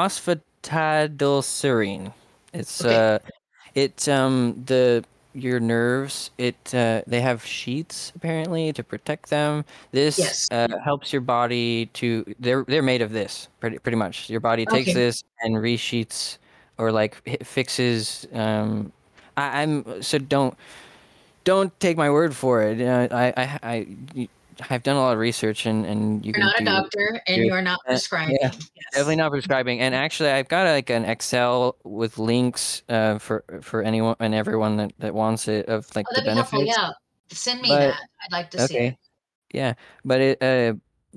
phosphatidylserine. It's Okay. uh, it um the your nerves. It uh, they have sheets apparently to protect them. This Yes. uh, helps your body to. They're they're made of this pretty pretty much. Your body takes Okay. this and resheets or like hi- fixes. Um, I, I'm so don't. Don't take my word for it. Uh, I, I, I, I've done a lot of research, and, and you You're can not a do. doctor and do- you're not Uh, yeah, prescribing. definitely Yes. not prescribing. And actually, I've got like an Excel with links uh, for for anyone and everyone that, that wants it of like Oh, the that'd be helpful. benefits. Yeah. Send me But that. I'd like to see it. okay, yeah, but it uh,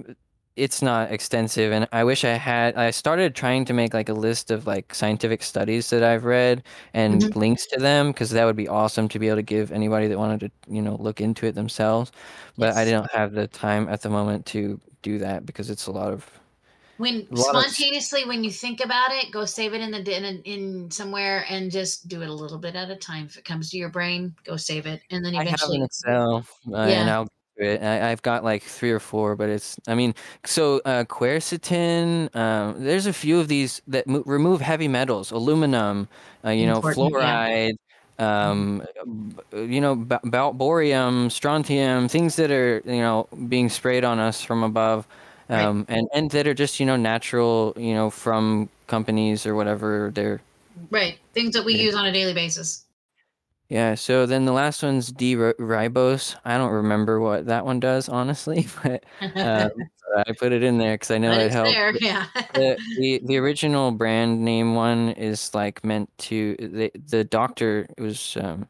it's not extensive, and I wish I had. I started trying to make like a list of like scientific studies that I've read and Hmm. links to them because that would be awesome to be able to give anybody that wanted to, you know, look into it themselves. But I Yes. don't have the time at the moment to do that because it's a lot of When a lot of. s- spontaneously, when you think about it, go save it in the in, in somewhere and just do it a little bit at a time. If it comes to your brain, go save it, and then I have an eventually, Excel, uh, and yeah. I'll do it. I, I've got like three or four, but it's. I mean, so uh, quercetin. Um, there's a few of these that mo remove heavy metals, aluminum, uh, you know, Important. Yeah. fluoride, Mhm. um, b- you know, ba ba- borium, strontium, things that are you know being sprayed on us from above, Right. um, and and that are just you know natural, you know, from companies or whatever. They're Right. Things that we use on a daily basis. Yeah, so then the last one's D-ribose. I don't remember what that one does, honestly, but um, But I put it in there because I know it it's helps. there. Yeah. The, the the original brand name one is like meant to the the doctor it was um,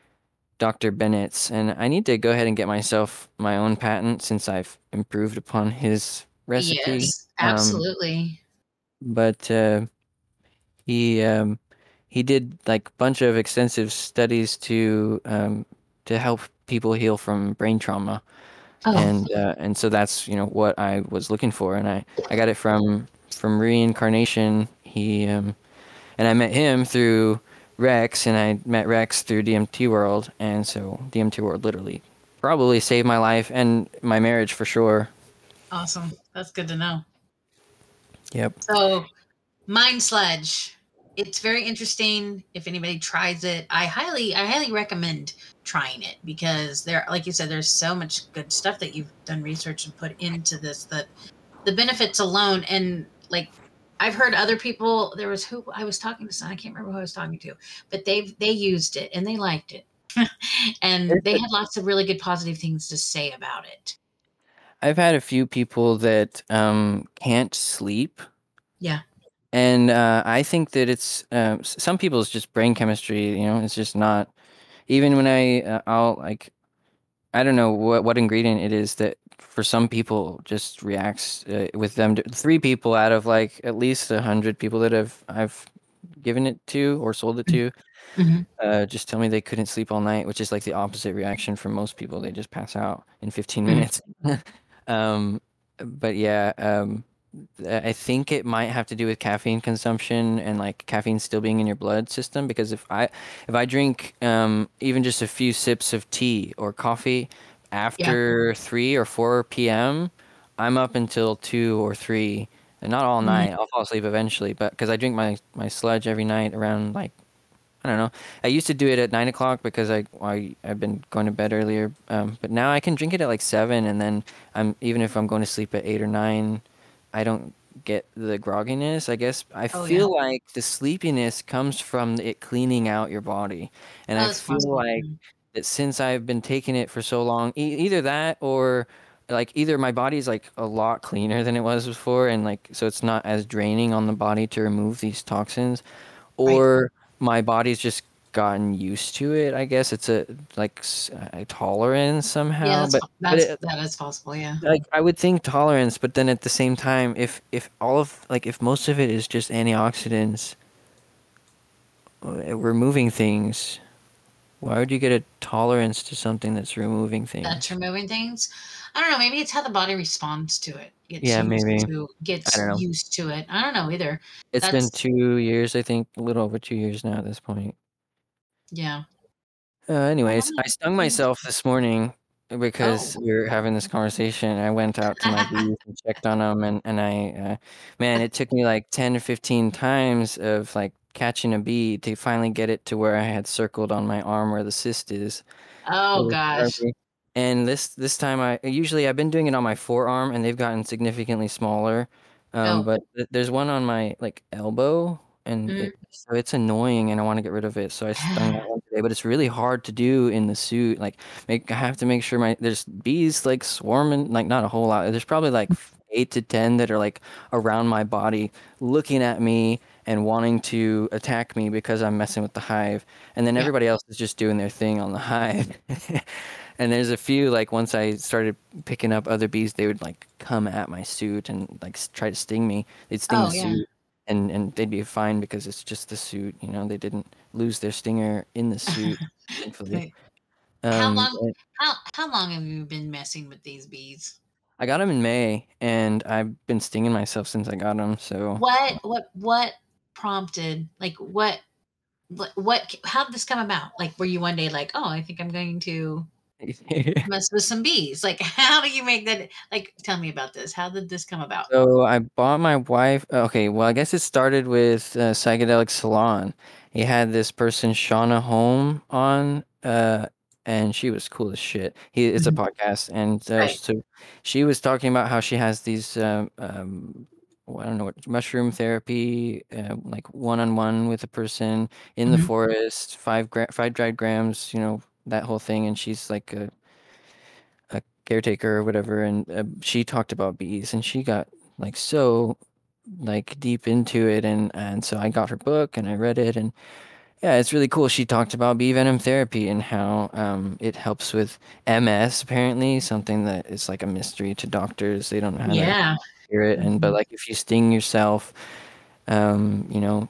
doctor Bennett's, and I need to go ahead and get myself my own patent since I've improved upon his recipe. Yes. Um, Absolutely. but uh, He um he did like a bunch of extensive studies to um to help people heal from brain trauma. Oh, And uh, and so that's, you know, what I was looking for and I I got it from from reincarnation. He um and I met him through Rex and I met Rex through D M T World and so D M T World literally probably saved my life and my marriage for sure. awesome. That's good to know. Yep. So, Mind Sledge. It's very interesting. If anybody tries it, I highly, I highly recommend trying it because there, like you said, there's so much good stuff that you've done research and put into this that the benefits alone, and like I've heard other people. There was who I was talking to. I can't remember who I was talking to, but they've they used it and they liked it, and they had lots of really good positive things to say about it. I've had a few people that um can't sleep. Yeah. And uh, I think that it's um, s- some people's just brain chemistry. You know, it's just not. Even when I uh, I'll like I don't know what what ingredient it is that for some people just reacts uh, with them. Three people out of like at least a hundred people that have I've given it to or sold it to Mm-hmm. uh, just tell me they couldn't sleep all night, which is like the opposite reaction for most people. They just pass out in fifteen Mm-hmm. minutes. um, but yeah. Um, uh, I think it might have to do with caffeine consumption and like caffeine still being in your blood system because if I if I drink um, even just a few sips of tea or coffee Yeah. after three or four p m, I'm up until two or three, and not all Mm-hmm. night. I'll fall asleep eventually, but because I drink my my sludge every night around like I don't know. I used to do it at nine o'clock because I, I I've been going to bed earlier. Um, but now I can drink it at like seven, and then I'm even if I'm going to sleep at eight or nine, I don't get the grogginess. I guess I Oh yeah. feel like the sleepiness comes from it cleaning out your body, and Oh, I that's feel possible. like Mm. that since I've been taking it for so long, e- either that or like either my body's like a lot cleaner than it was before, and like so it's not as draining on the body to remove these toxins, Right. or my body's just gotten used to it. I guess it's a like s- a tolerance Yeah, somehow, that's but po- but that's it, that is possible. Yeah. like I would think tolerance, but then at the same time, if if all of like if most of it is just antioxidants uh, removing things, why would you get a tolerance to something that's removing That's things? removing things. I don't know. Maybe it's how the body responds to it. Gets Yeah, used maybe. to I gets don't know. used to it. I don't know either. It's been That's two years, I think, a little over two years now at this point. yeah. Uh, Well, anyways, I'm I not- stung I'm- myself this morning because oh. we were having this conversation. I went out to my bees and checked on them, and and I, uh, man, it took me like ten or fifteen times of like catching a bee to finally get it to where I had circled on my arm where the cyst is. It Oh was gosh. Sharpie. And this this time I usually I've been doing it on my forearm and they've gotten significantly smaller. Um, Oh. but th- there's one on my like elbow and Mm. it so it's annoying and I want to get rid of it. So I stung that one today, but it's really hard to do in the suit. Like make I have to make sure my there's bees like swarming, like not a whole lot. There's probably like f- eight to ten that are like around my body looking at me and wanting to attack me because I'm messing with the hive. And then Yeah. everybody else is just doing their thing on the hive. And there's a few like once I started picking up other bees, they would like come at my suit and like s- try to sting me. They'd sting the Oh yeah. suit, and and they'd be fine because it's just the suit. You know, they didn't lose their stinger in the suit, thankfully. How Um, long and how how long have you been messing with these bees? I got them in May, and I've been stinging myself since I got them. So What what what prompted like what what what how did this come about? Like were you one day like, "Oh, I think I'm going to mess with some bees." Like how do you make that like tell me about this. How did this come about? So I bought my wife. Okay, well, I guess it started with uh, Psychedelic Salon. He had this person, Shauna Holm, on, uh, and she was cool as shit. He It's a Mhm. podcast, and uh, Right. so she was talking about how she has these, um, um, well, I don't know what mushroom therapy, uh, like one on one with a person in the Mhm. forest, five gra- five dried grams, you know, that whole thing, and she's like a a caretaker or whatever, and uh, she talked about bees, and she got like so like deep into it, and and so I got her book and I read it, and yeah, it's really cool. She talked about bee venom therapy and how um, it helps with M S, apparently, something that is like a mystery to doctors. They don't know how to Yeah. hear it, and but Mhm. like if you sting yourself, um, you know,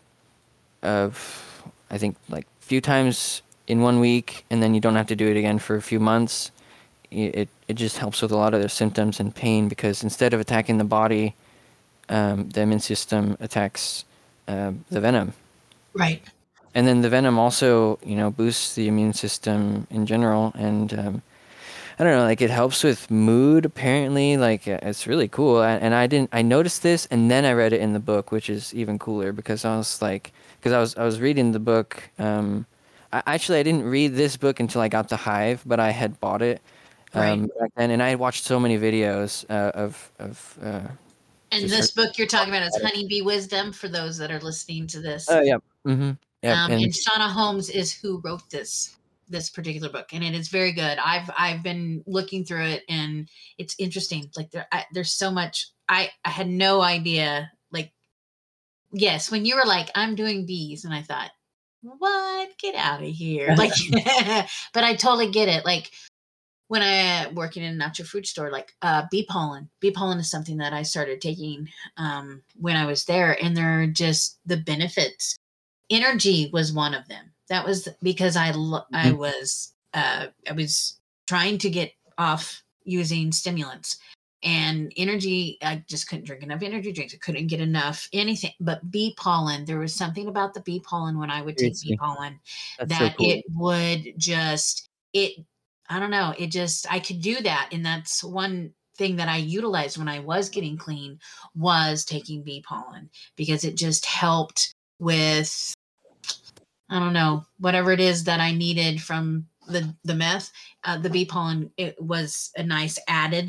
of I think like a few times in one week, and then you don't have to do it again for a few months it it just helps with a lot of their symptoms and pain because instead of attacking the body, um, the immune system attacks uh, the venom, Right. and then the venom also you know boosts the immune system in general, and um, I don't know, like it helps with mood apparently, like uh, it's really cool, and, and I didn't I noticed this, and then I read it in the book, which is even cooler because I was like, because I was I was reading the book. Um, I, actually, I didn't read this book until I got the Hive, but I had bought it Right. um, back then, and I had watched so many videos uh, of of uh, And just her this book you're talking talking about is about it. Honeybee Wisdom for those that are listening to this. Oh, yep, mm-hmm, yep, Um, and and Shauna Holmes is who wrote this this particular book, and it is very good. I've I've been looking through it, and it's interesting. Like there, I, there's so much. I I had no idea. Like yes, when you were like, I'm doing bees, and I thought, what? Get out of here! Like, but I totally get it. Like when I working in a natural food store, like uh, bee pollen. Bee pollen is something that I started taking um, when I was there, and they're just the benefits. Energy was one of them. That was because I lo- I Mhm. was uh, I was trying to get off using stimulants, and energy. I just couldn't drink enough energy drinks. I couldn't get enough anything. But bee pollen, there was something about the bee pollen when I would take bee seriously, pollen that's so that cool. it would just it. I don't know. It just I could do that, and that's one thing that I utilized when I was getting clean was taking bee pollen because it just helped with I don't know, whatever it is that I needed from the the meth, uh, the bee pollen, it was a nice added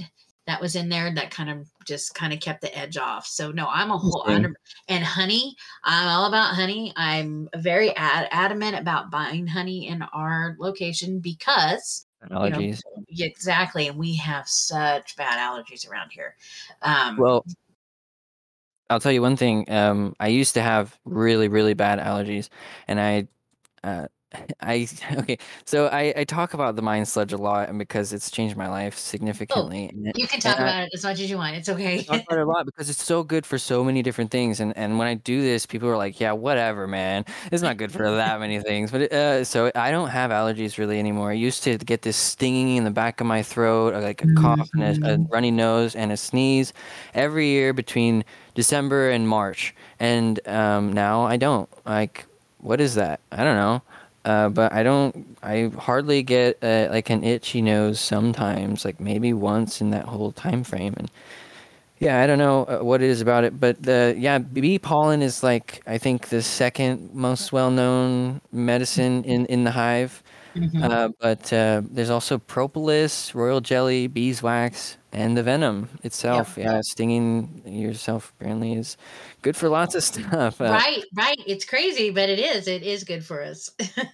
that was in there that kind of just kind of kept the edge off. So no, I'm a whole Interesting. under, and honey. I'm all about honey. I'm very ad, adamant about buying honey in our location because you know Allergies. exactly, and we have such bad allergies around here. Um, Well, I'll tell you one thing. Um, I used to have really, really bad allergies, and I Uh, I okay, so I I talk about the Mind Sludge a lot, and because it's changed my life oh, significantly, and it, you can and talk I, about it as much as you want. It's I talk okay. about it a lot because it's so good for so many different things, and and when I do this, people are like, yeah, whatever, man, it's not good for that many things, but it, uh, so I don't have allergies really anymore. I used to get this stinging in the back of my throat, or like a cough and a, a Mhm. runny nose and a sneeze every year between December and March, and um, now I don't. Like, what is that? I don't know. Uh, but I don't, I hardly get uh, like an itchy nose sometimes, like maybe once in that whole time frame. And yeah, I don't know uh, what it is about it, but the yeah, bee pollen is like I think the second most well-known medicine in in the hive. Mhm. Uh, but uh, there's also propolis, royal jelly, beeswax, and the venom Yep. itself. Yeah, stinging yourself apparently is good for lots of stuff. Uh, Right, right. It's crazy, but it is. It is good for us.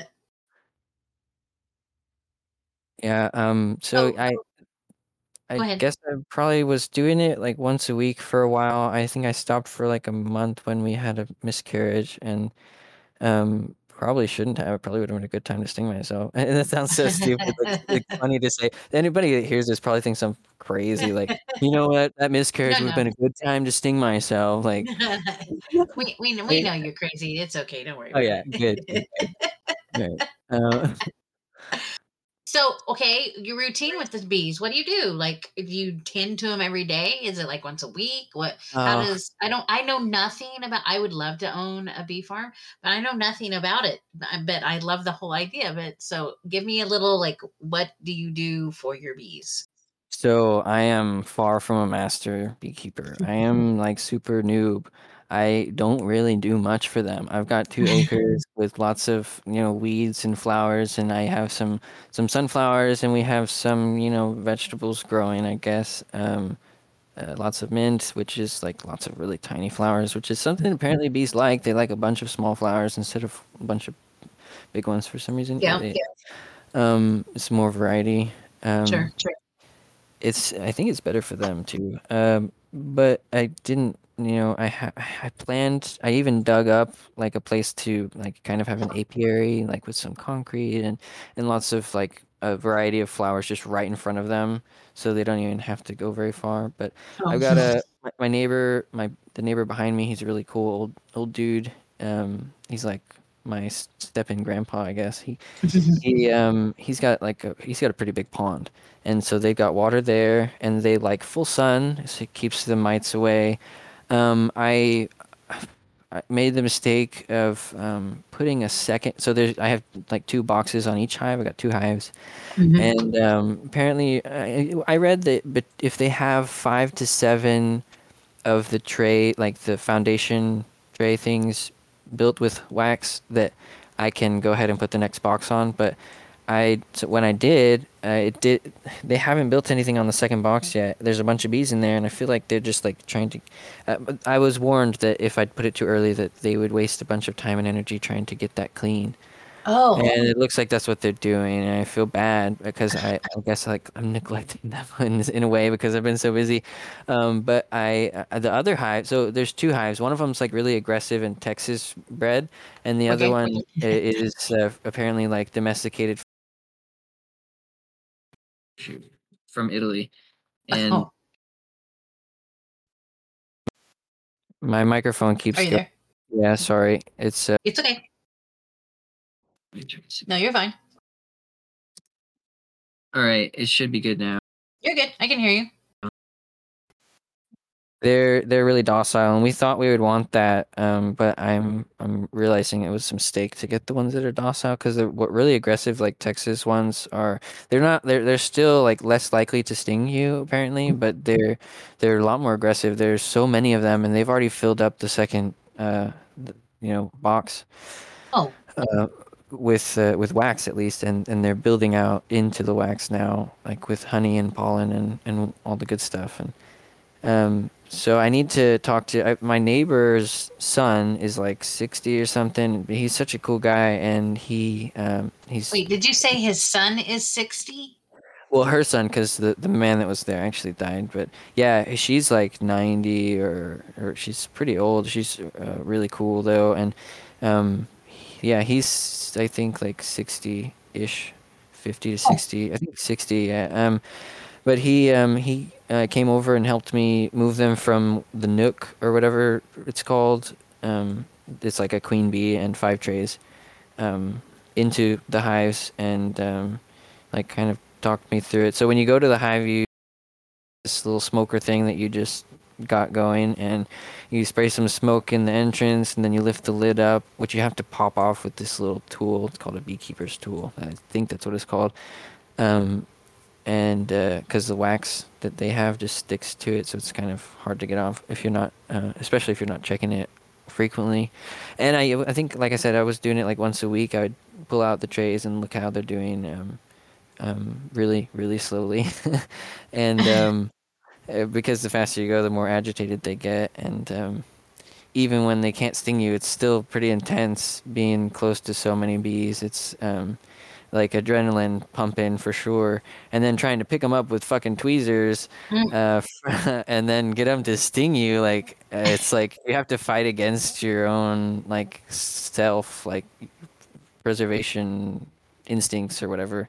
yeah. Um. So Oh, I go I ahead. guess I probably was doing it like once a week for a while. I think I stopped for like a month when we had a miscarriage, and um, probably shouldn't have. It probably would have been a good time to sting myself. And that sounds so stupid, but it's like funny to say. Anybody that hears this probably thinks I'm crazy. Like, you know what? That miscarriage No, would have no. been a good time to sting myself. Like, we we we I- know you're crazy. It's okay. Don't worry oh about yeah, good, good, it. good. Right. Uh, So, okay, your routine with the bees. What do you do? Like, do you tend to them every day? Is it like once a week? What? How uh, does? I don't. I know nothing about. I would love to own a bee farm, but I know nothing about it. I bet I love the whole idea of it. So, give me a little like, what do you do for your bees? So I am far from a master beekeeper. I am like super noob. I don't really do much for them. I've got two acres with lots of, you know, weeds and flowers, and I have some some sunflowers, and we have some, you know, vegetables growing, I guess. Um, uh, lots of mint, which is like lots of really tiny flowers, which is something apparently bees like. They like a bunch of small flowers instead of a bunch of big ones for some reason. Yeah, It, um, it's more variety. sure, Um, sure. it's I think it's better for them too. Um, but I didn't, you know, I ha I planned. I even dug up like a place to like kind of have an apiary, like with some concrete and and lots of like a variety of flowers just right in front of them, so they don't even have to go very far. But Oh. I've got a my, my neighbor, my the neighbor behind me. He's a really cool old old dude. Um, he's like my step-in grandpa, I guess. He he um he's got like a he's got a pretty big pond, and so they got water there, and they like full sun, so it keeps the mites away. Um, I I made the mistake of um, putting a second. So there's I have like two boxes on each hive. I got two hives, Mhm. and um, apparently I, I read that, but if they have five to seven of the tray, like the foundation tray things built with wax, that I can go ahead and put the next box on. But I, so when I did, uh, it did. They haven't built anything on the second box yet. There's a bunch of bees in there, and I feel like they're just like trying to. Uh, but I was warned that if I'd put it too early, that they would waste a bunch of time and energy trying to get that clean. And Oh, it looks like that's what they're doing, and I feel bad because I, I guess like I'm neglecting them in, in a way because I've been so busy. Um, but I uh, the other hive, so there's two hives. One of them's like really aggressive and Texas bred, and the other okay. one i- is uh, apparently like domesticated from Italy. And Oh, my microphone are keeps you going. there? Yeah, sorry. It's uh, It's okay. No, you're fine. all right. It should be good now. You're good. I can hear you. They're they're really docile, and we thought we would want that, um, but I'm I'm realizing it was a mistake to get the ones that are docile because they're what really aggressive like Texas ones are. They're not. They're they're still like less likely to sting you apparently, but they're they're a lot more aggressive. There's so many of them, and they've already filled up the second uh th- you know box. Oh, Uh, with uh, with wax at least, and and they're building out into the wax now, like with honey and pollen and and all the good stuff. And um, so I need to talk to I, my neighbor's son is like sixty or something. He's such a cool guy, and he um, he's Wait, did you say his son is sixty? well, her son, because the the man that was there actually died. But yeah, she's like ninety, or or she's pretty old. She's uh, really cool though, and um, yeah, he's I think like sixty ish, fifty to Oh, sixty. I think sixty. Yeah. Um, but he um he uh, came over and helped me move them from the Nook or whatever it's called. Um, it's like a queen bee and five trays um, into the hives, and um, like kind of talked me through it. So when you go to the hive, you this little smoker thing that you just got going, and you spray some smoke in the entrance, and then you lift the lid up, which you have to pop off with this little tool. It's called a beekeeper's tool. I think that's what it's called. Um, and because uh, the wax that they have just sticks to it, so it's kind of hard to get off if you're not, uh, especially if you're not checking it frequently. And I, I think, like I said, I was doing it like once a week. I would pull out the trays and look how they're doing, um, um, really, really slowly, and um, uh, because the faster you go, the more agitated they get, and um, even when they can't sting you, it's still pretty intense being close to so many bees. It's um, like adrenaline pumping for sure, and then trying to pick them up with fucking tweezers, mm, uh, and then get them to sting you. Like uh, it's like you have to fight against your own like self, like preservation instincts or whatever.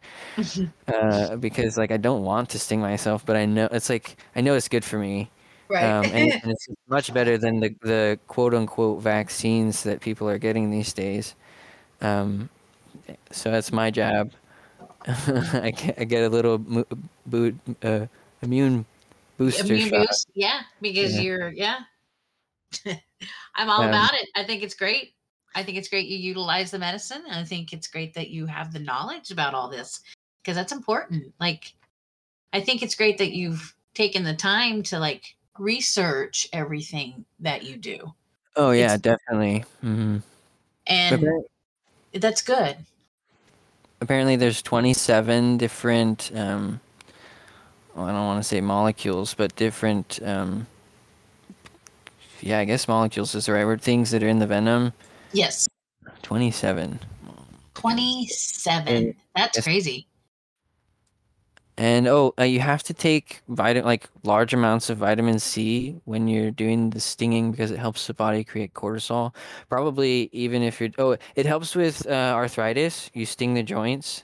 Uh, because like I don't want to sting myself, but I know it's like I know it's good for me. right. Um, and, and it's much better than the, the quote unquote vaccines that people are getting these days. Um, so that's my job. I get, I get a little mo- boot, uh, immune booster Immune shot. boost, yeah, because Yeah. you're, yeah. I'm all Um, about it. I think it's great. I think it's great you utilize the medicine. And I think it's great that you have the knowledge about all this because that's important. Like, I think it's great that you've taken the time to like research everything that you do. oh yeah, It's, definitely. Hmm. and that's good. Apparently, there's twenty-seven different. Um, well, I don't want to say molecules, but different. Um, yeah, I guess molecules is the right word. Things that are in the venom. Yes. twenty-seven. And twenty-seven. That's yes, crazy. and oh, uh, you have to take vitamin like large amounts of vitamin C when you're doing the stinging because it helps the body create cortisol. Probably even if you're oh, it helps with uh, arthritis. You sting the joints,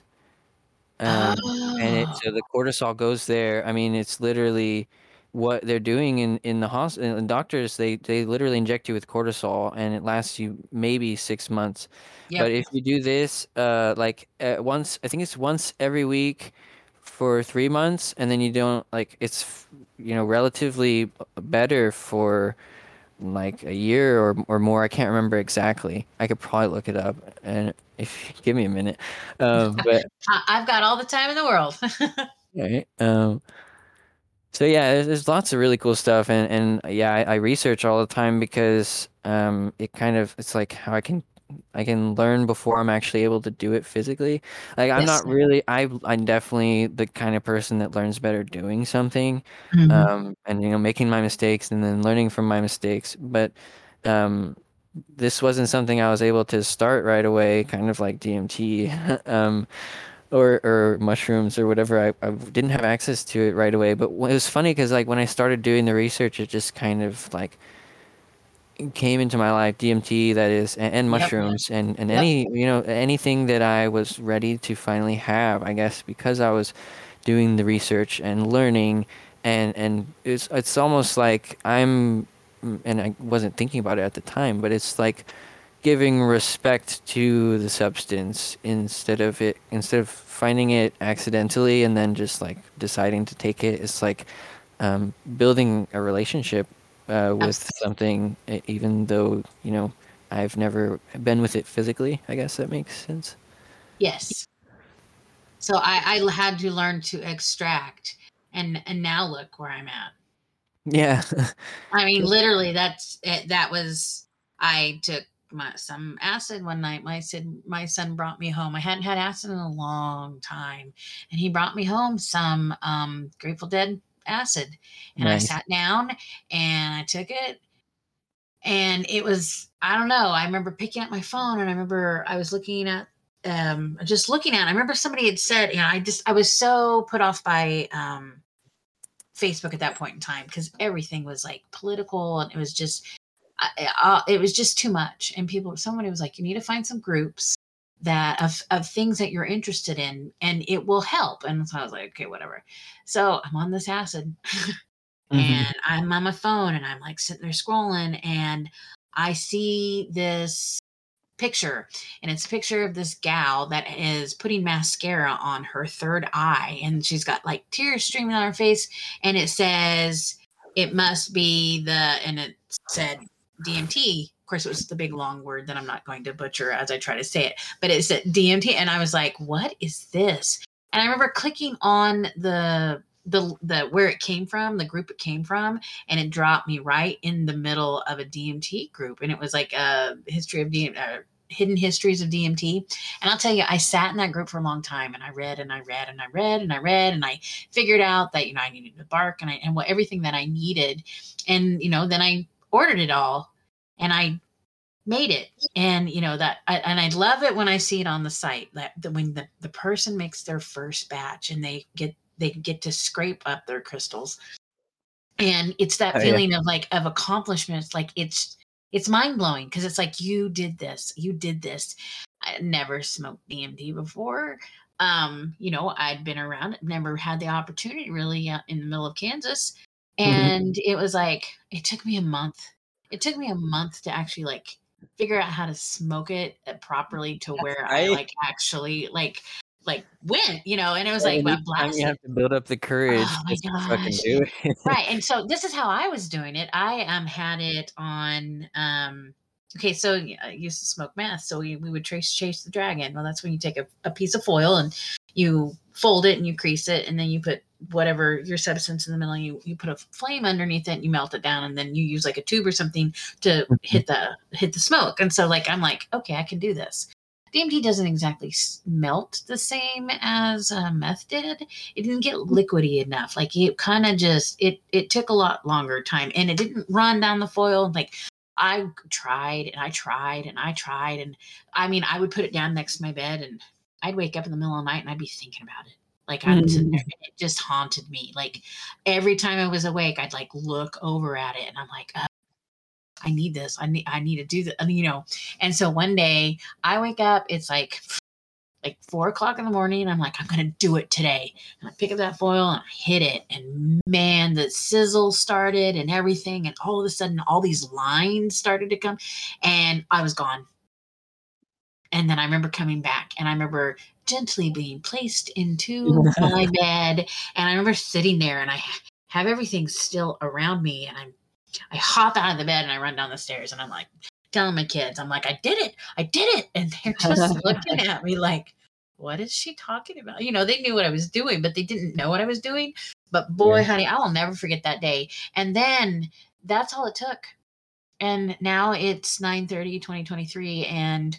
um, and it Oh, so the cortisol goes there. I mean, it's literally what they're doing in in the hospital. And doctors they they literally inject you with cortisol, and it lasts you maybe six months. But yep. if you do this, uh, like uh, once, I think it's once every week for three months, and then you don't like it's you know relatively better for like a year or or more. I can't remember exactly. I could probably look it up, and if you give me a minute. Um, but I- I've got all the time in the world. right. Um, so yeah, there's, there's lots of really cool stuff, and and uh, yeah, I, I research all the time because um, it kind of it's like how I can I can learn before I'm actually able to do it physically. Like I'm Yes. not really I I'm definitely the kind of person that learns better doing something, Mhm. um, and you know making my mistakes and then learning from my mistakes. But um, this wasn't something I was able to start right away, kind of like D M T. um, or or mushrooms or whatever. I, I didn't have access to it right away, but it was funny because like when I started doing the research, it just kind of like came into my life. D M T, that is, and, and Yep. mushrooms, and and Yep. any you know anything that I was ready to finally have. I guess because I was doing the research and learning, and and it's it's almost like I'm, and I wasn't thinking about it at the time, but it's like giving respect to the substance instead of it instead of finding it accidentally and then just like deciding to take it. It's like um, building a relationship uh, with Absolutely. something, e- even though you know I've never been with it physically. I guess that makes sense. Yes. So I, I had to learn to extract, and and now look where I'm at. Yeah. I mean, literally, that's it. That was I took my some acid one night. My son, my son brought me home. I hadn't had acid in a long time, and he brought me home some um, Grateful Dead acid, and I Nice. sat down and I took it, and it was, I don't know. I remember picking up my phone, and I remember I was looking at um just looking at it. I remember somebody had said, you know, I just I was so put off by um Facebook at that point in time because everything was like political, and it was just I, I, it was just too much. And people, somebody was like, you need to find some groups that of, of things that you're interested in, and it will help. And so I was like, okay, whatever. So I'm on this acid Mhm. and I'm on my phone and I'm like sitting there scrolling, and I see this picture, and it's a picture of this gal that is putting mascara on her third eye, and she's got like tears streaming on her face, and it says it must be the, and it said D M T. Of course, it was the big long word that I'm not going to butcher as I try to say it, but it said D M T, and I was like, what is this? And I remember clicking on the the the where it came from, the group it came from, and it dropped me right in the middle of a D M T group, and it was like a history of D M T, uh, hidden histories of D M T. And I'll tell you, I sat in that group for a long time, and I read and I read and I read and I read, and I figured out that, you know, I needed the bark and I, and what, everything that I needed. And, you know, then I ordered it all and I made it. And, you know, that, I, and I love it when I see it on the site that, that when the, the person makes their first batch and they get, they get to scrape up their crystals. And it's that Oh, yeah. feeling of like, of accomplishment. It's like, it's, it's mind blowing because it's like, you did this, you did this. I never smoked D M T before. Um, you know, I'd been around, never had the opportunity really uh, in the middle of Kansas. And it was like, it took me a month. It took me a month to actually like figure out how to smoke it properly to where I Right? like actually like, like went, you know, and it was And like, then I each time you blasted. have to build up the courage Oh my just to fucking gosh. do it. Right. And so this is how I was doing it. I um had it on um okay, so y- I used to smoke meth, so we, we would trace chase the dragon. Well, that's when you take a, a piece of foil and you fold it and you crease it, and then you put whatever your substance in the middle, and you, you put a flame underneath it and you melt it down, and then you use like a tube or something to hit the hit the smoke. And so like I'm like, okay, I can do this. D M T doesn't exactly melt the same as uh, meth did. It didn't get liquidy enough. Like it kind of just it it took a lot longer time, and it didn't run down the foil. Like I tried and I tried and I tried, and I mean I would put it down next to my bed, and I'd wake up in the middle of the night and I'd be thinking about it. Like I'd sit there, and it just haunted me. Like every time I was awake, I'd like look over at it, and I'm like, uh, I need this. I need I need to do that. You know. And so one day I wake up, it's like like four o'clock in the morning. I'm like, I'm going to do it today. And I pick up that foil and I hit it. And man, the sizzle started and everything. And all of a sudden, all these lines started to come and I was gone. And then I remember coming back, and I remember gently being placed into my bed. And I remember sitting there, and I have everything still around me. And I'm, I hop out of the bed and I run down the stairs, and I'm like, telling my kids, I'm like, I did it. I did it. And they're just looking at me like, what is she talking about? You know, they knew what I was doing, but they didn't know what I was doing. But boy, Yeah. honey, I will never forget that day. And then that's all it took. And now it's nine thirty, twenty twenty-three. And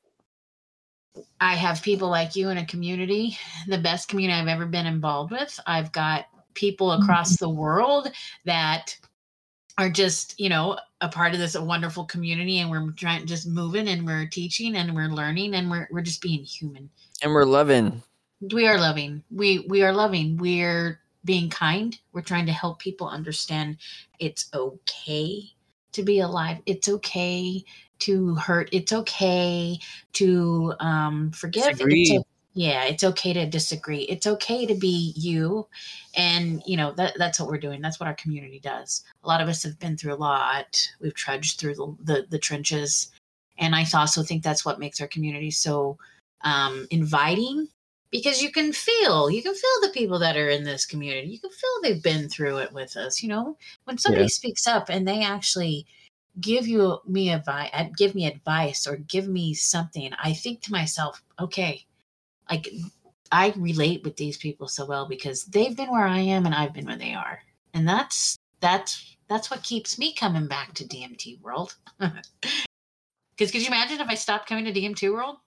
I have people like you in a community, the best community I've ever been involved with. I've got people across the world that are just, you know, a part of this wonderful community, and we're trying just moving and we're teaching and we're learning and we're we're just being human. And we're loving. We are loving. We we are loving. We're being kind. We're trying to help people understand it's okay to be alive. It's okay to hurt. It's okay to um, forgive. It's Disagree. o- yeah, it's okay to disagree. It's okay to be you. And you know that that's what we're doing. That's what our community does. A lot of us have been through a lot. We've trudged through the the, the trenches, and I also think that's what makes our community so um, inviting, because you can feel you can feel the people that are in this community. You can feel they've been through it with us. You know, when somebody Yeah. speaks up and they actually give you me advice, give me advice, or give me something, I think to myself, okay, like I relate with these people so well because they've been where I am and I've been where they are, and that's that's that's what keeps me coming back to D M T World. Because could you imagine if I stopped coming to D M two World?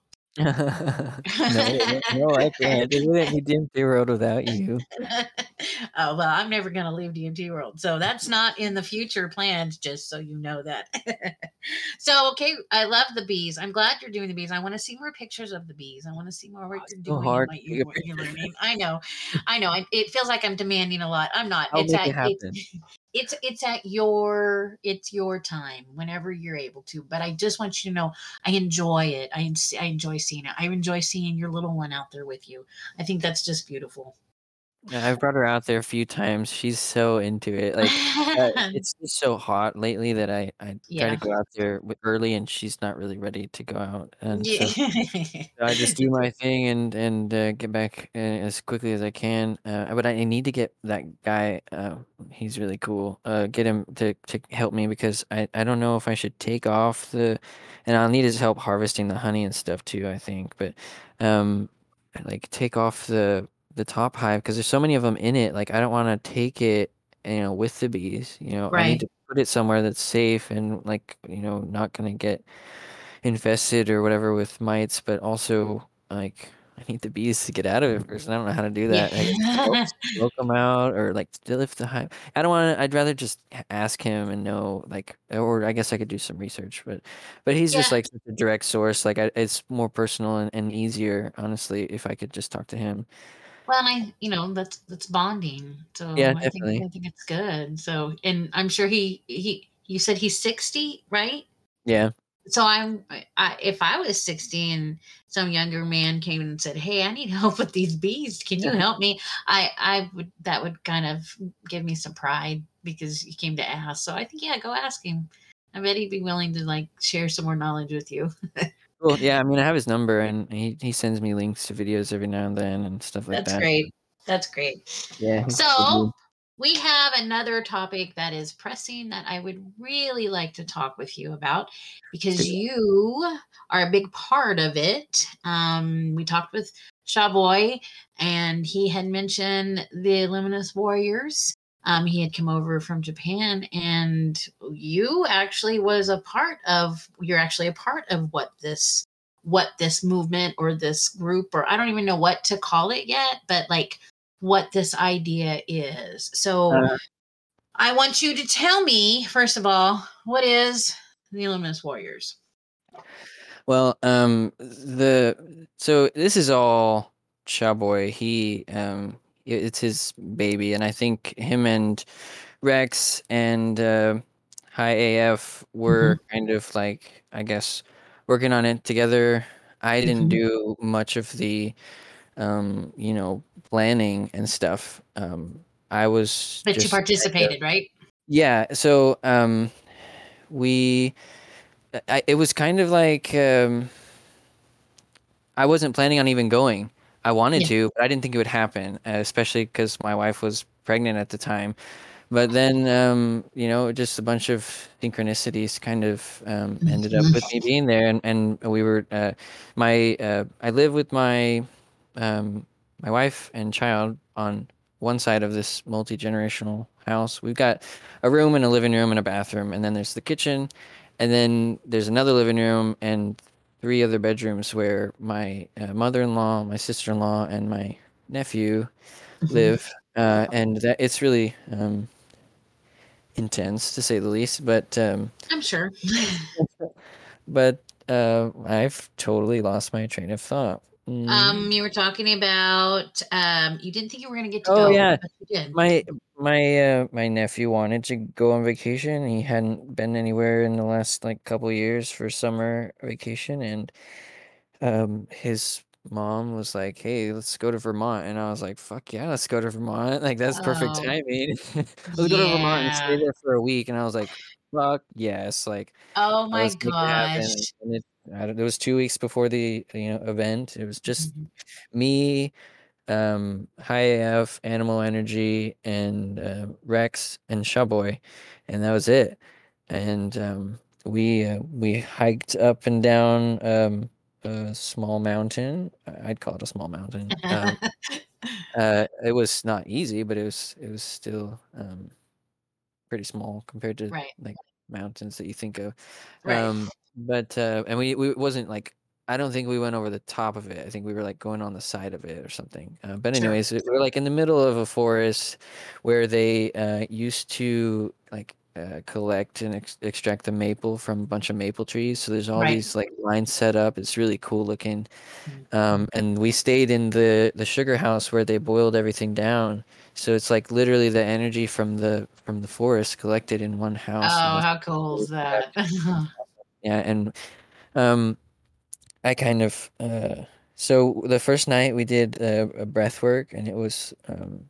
No, no, I can't. It wouldn't be D M T World without you. Oh, well, I'm never going to leave D M T World. So that's not in the future plans, just so you know that. So, okay, I love the bees. I'm glad you're doing the bees. I want to see more pictures of the bees. I want to see more Oh, what it's you're so doing and hard what, to you, take a what you're picture. learning. I know. I know. I, it feels like I'm demanding a lot. I'm not. I'll It's make it at it's happen. it's it's at your it's your time whenever you're able to. But I just want you to know I enjoy it. I, I enjoy seeing it. I enjoy seeing your little one out there with you. I think that's just beautiful. Yeah, I've brought her out there a few times. She's so into it. Like, uh, it's just so hot lately that I I try to Yeah. go out there w early, and she's not really ready to go out, and so Yeah. I just do my thing and and, uh, get back, uh, as quickly as I can, uh, but I need to get that guy, uh, he's really cool, uh, get him to to help me because I I don't know if I should take off the and I'll need his help harvesting the honey and stuff too, I think, but, um, like, take off the the top hive because there's so many of them in it, like, I don't wanna take it, you know, with the bees, you know, I need Right. to put it somewhere that's safe and, like, you know, not gonna get infested or whatever with mites, but also, like, I need the bees to get out of it first, and I don't know how to do that. I guess smoke Yeah. smoke 'em out or, like, to lift the hive. I don't wanna I'd rather just a ask him and know, like or I guess I could do some research, but but he's just, Yeah. like, such a direct source, like, I it's more personal and and easier, honestly, if I could just talk to him. Well, and I, you know, that's that's bonding. Yeah, So I think definitely. I think it's good. So, and I'm sure he he you said he's sixty, right? Yeah. So I'm I, if I was sixty and some younger man came and said, "Hey, I need help with these bees. Can you help me?" I I would that would kind of give me some pride because he came to ask. So I think yeah, go ask him. I bet he'd be willing to like share some more knowledge with you. Cool, yeah, I mean, I have his number, and he he sends me links to videos every now and then and stuff like That's that. great. That's great. Yeah, he's a cool So dude. we have another topic that is pressing that I would really like to talk with you about Let's do because it. you are a big part of it. Um, we talked with Shawboy, and he had mentioned the Luminous Warriors. Um, he had come over from Japan, and you actually was a part of. You're actually a part of what this what this movement or this group, or I don't even know what to call it yet, but like what this idea is. So Uh, I want you to tell me, first of all, what is the Luminous Warriors? well, um, the so this is all Shawboy. He, um, i it's his baby, and I think him and Rex and, uh, High A F Mhm, were kind of like, I guess, working on it together. I didn't mhm. do much of the, um, you know, planning and stuff. Um, I was But you just kind of participated, right? yeah, so, um, we I it was kind of like, um I wasn't planning on even going. I wanted Yeah. to, but I didn't think it would happen, uh, especially because my wife was pregnant at the time. But then, um, you know, just a bunch of synchronicities kind of um, ended up with Mhm. me being there, and, and we were uh, my uh, I live with my um, my wife and child on one side of this multi-generational house. We've got a room and a living room and a bathroom, and then there's the kitchen, and then there's another living room and three other bedrooms where my uh, mother-in-law, my sister-in-law, and my nephew Mhm. live. Uh, and that it's really um, intense to say the least. But um, I'm sure. but uh, I've totally lost my train of thought. Mm. Um, you were talking about um, you didn't think you were going to get to Oh go, yeah, but you did. my my uh, my nephew wanted to go on vacation. He hadn't been anywhere in the last like couple years for summer vacation, and um, his mom was like, "Hey, let's go to Vermont," and I was like, "Fuck yeah, let's go to Vermont! Like that's perfect Oh, timing. Let's go to Vermont and stay yeah. there for a week." And I was like, "Fuck yes!" Like Oh my let's make it happen. gosh. And it, I don't, it was two weeks before the you know event. It was just Mhm. me, um, High A F, Animal Energy, and uh, Rex and Shawboy, and that was it. And um, we uh, we hiked up and down um, a small mountain. I- I'd call it a small mountain. Um, uh, it was not easy, but it was it was still um, pretty small compared to Right. like. mountains that you think of. Right. Um, but uh, and we we it wasn't like I don't think we went over the top of it. I think we were like going on the side of it or something. Uh, but Sure. anyways, we we're like in the middle of a forest where they uh, used to like uh, collect and ex extract the maple from a bunch of maple trees. So there's all Right. these like lines set up. It's really cool looking. Mm. Um, and we stayed in the the sugar house where they boiled everything down. So it's like literally the energy from the from the forest collected in one house, and Oh, it's how cool is that? yeah. And um, I kind of uh, so the first night we did uh, a breath work, and it was um,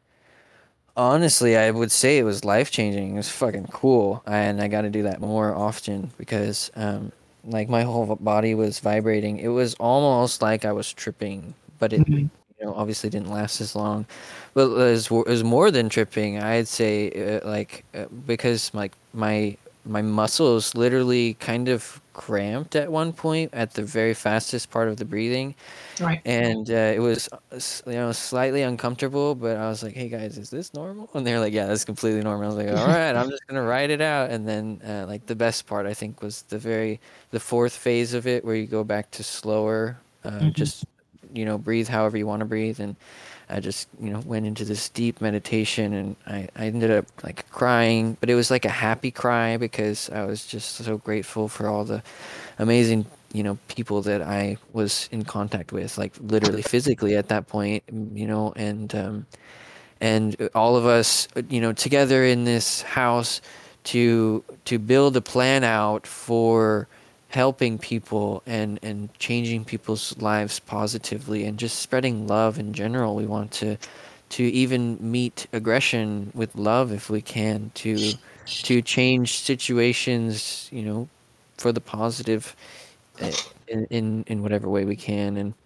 honestly, I would say it was life changing. It was fucking cool, and I got to do that more often because um, like my whole body was vibrating. It was almost like I was tripping, but it Mhm. you know obviously didn't last as long. But it was, it was more than tripping. I'd say uh, like uh, because like my my muscles literally kind of cramped at one point at the very fastest part of the breathing, Right. and uh, it was uh, s- you know slightly uncomfortable, but I was like, hey guys, is this normal? And they're like, yeah, that's completely normal. I was like, all right, I'm just gonna ride it out. And then uh, like the best part I think was the very the fourth phase of it, where you go back to slower, uh, Mhm. just you know breathe however you want to breathe. And I just you know went into this deep meditation, and I, I ended up like crying, but it was like a happy cry because I was just so grateful for all the amazing you know people that I was in contact with, like literally physically at that point, you know and um and all of us you know together in this house to to build a plan out for helping people and and changing people's lives positively and just spreading love in general. We want to to even meet aggression with love if we can, to to change situations you know for the positive, uh, in in, in whatever way we can. And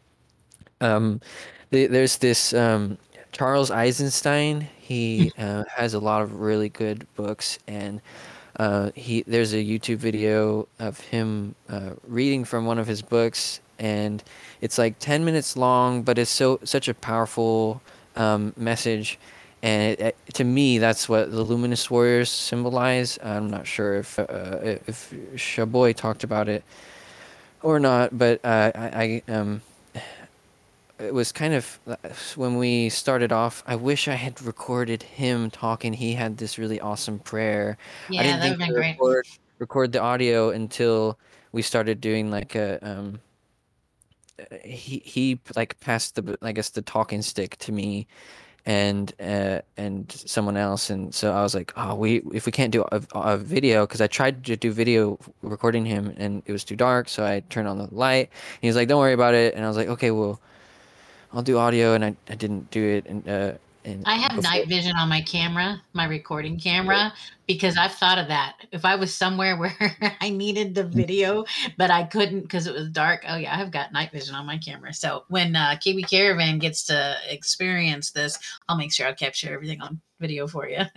um, the, there's this um, Charles Eisenstein. He uh, has a lot of really good books, and uh, he there's a YouTube video of him uh, reading from one of his books, and it's like ten minutes long, but it's so such a powerful um, message. And it, it, to me, that's what the Luminous Warriors symbolize. I'm not sure if uh, if Shaboy talked about it or not, but uh, I, I um, it was kind of uh, when we started off. I wish I had recorded him talking. He had this really awesome prayer. I Yeah, didn't that think would have to been great. record record the audio until we started doing like a um. He he like passed the I guess the talking stick to me and uh and someone else, and so I was like, oh, we if we can't do a, a video, because I tried to do video recording him and it was too dark, so I turned on the light. He was like, don't worry about it, and I was like, okay, well, I'll do audio. And I, I didn't do it and uh and I have before. night vision on my camera, my recording camera, because I've thought of that. If I was somewhere where I needed the video, but I couldn't because it was dark, oh yeah, I've got night vision on my camera. So when uh, K B Caravan gets to experience this, I'll make sure I capture everything on video for you.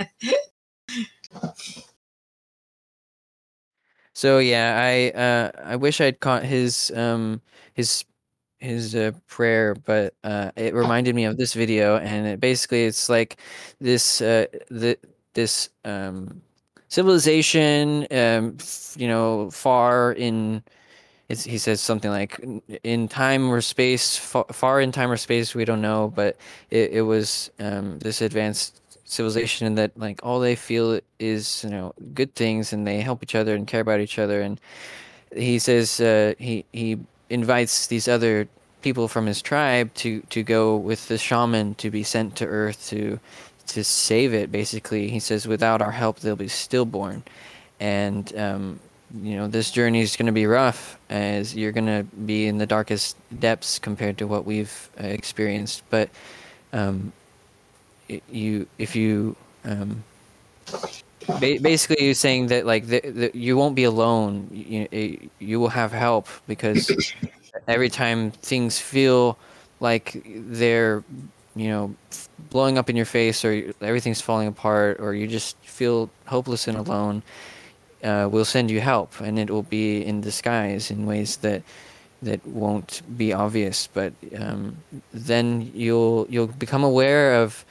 So yeah, I uh I wish I'd caught his um his his uh, prayer, but uh it reminded me of this video. And it basically it's like this uh the this um civilization, um f- you know far in, it's, he says something like "In in time or space, far, far in time or space, we don't know," but it, it was um, this advanced civilization that like all they feel is you know good things, and they help each other and care about each other. And he says uh, he he invites these other people from his tribe to to go with the shaman to be sent to Earth to to save it. Basically, he says without our help, they'll be stillborn. And um, you know this journey is going to be rough, as you're going to be in the darkest depths compared to what we've uh, experienced. But um, it, you if you um, ba- basically you're saying that like the, the, you won't be alone. You, you will have help, because every time things feel like they're you know blowing up in your face, or everything's falling apart, or you just feel hopeless and alone, uh, will send you help, and it will be in disguise in ways that that won't be obvious. But um, then you'll you'll become aware of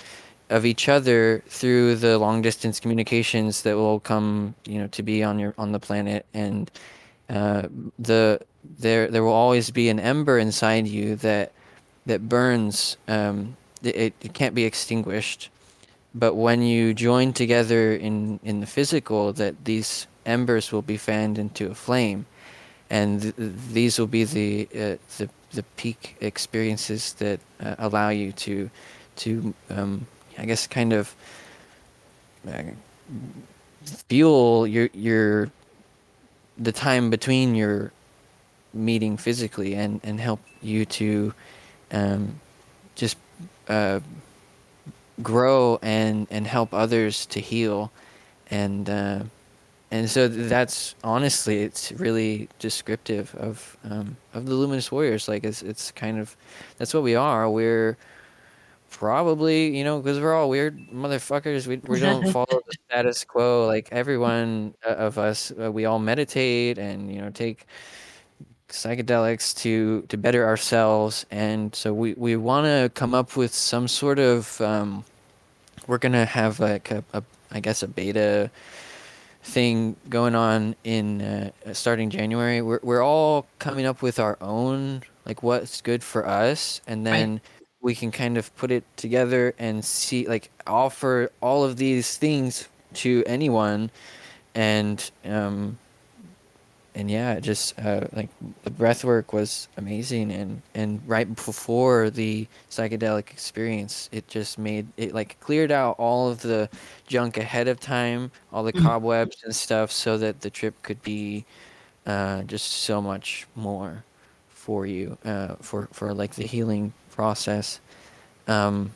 of each other through the long distance communications that will come, you know, to be on your on the planet. And uh, the there there will always be an ember inside you that that burns. Um, it, it can't be extinguished. But when you join together in in the physical, that these embers will be fanned into a flame, and th- these will be the uh, the the peak experiences that uh, allow you to to um, I guess kind of uh, fuel your your the time between your meeting physically, and and help you to um, just uh, grow and and help others to heal. And uh, and so that's honestly, it's really descriptive of um, of the Luminous Warriors. Like it's it's kind of, that's what we are. We're probably, you know, because we're all weird motherfuckers. We we don't follow the status quo. Like everyone uh, of us, uh, we all meditate and, you know, take psychedelics to to better ourselves. And so we we want to come up with some sort of um, we're gonna have like a, a I guess a beta thing going on in uh, starting January. We're we're all coming up with our own, like what's good for us, and Right. then we can kind of put it together and see, like offer all of these things to anyone. And um and yeah, just uh, like the breath work was amazing. and and right before the psychedelic experience, it just made it, like cleared out all of the junk ahead of time, all the Mm. cobwebs and stuff, so that the trip could be uh, just so much more for you, uh, for for like the healing process. um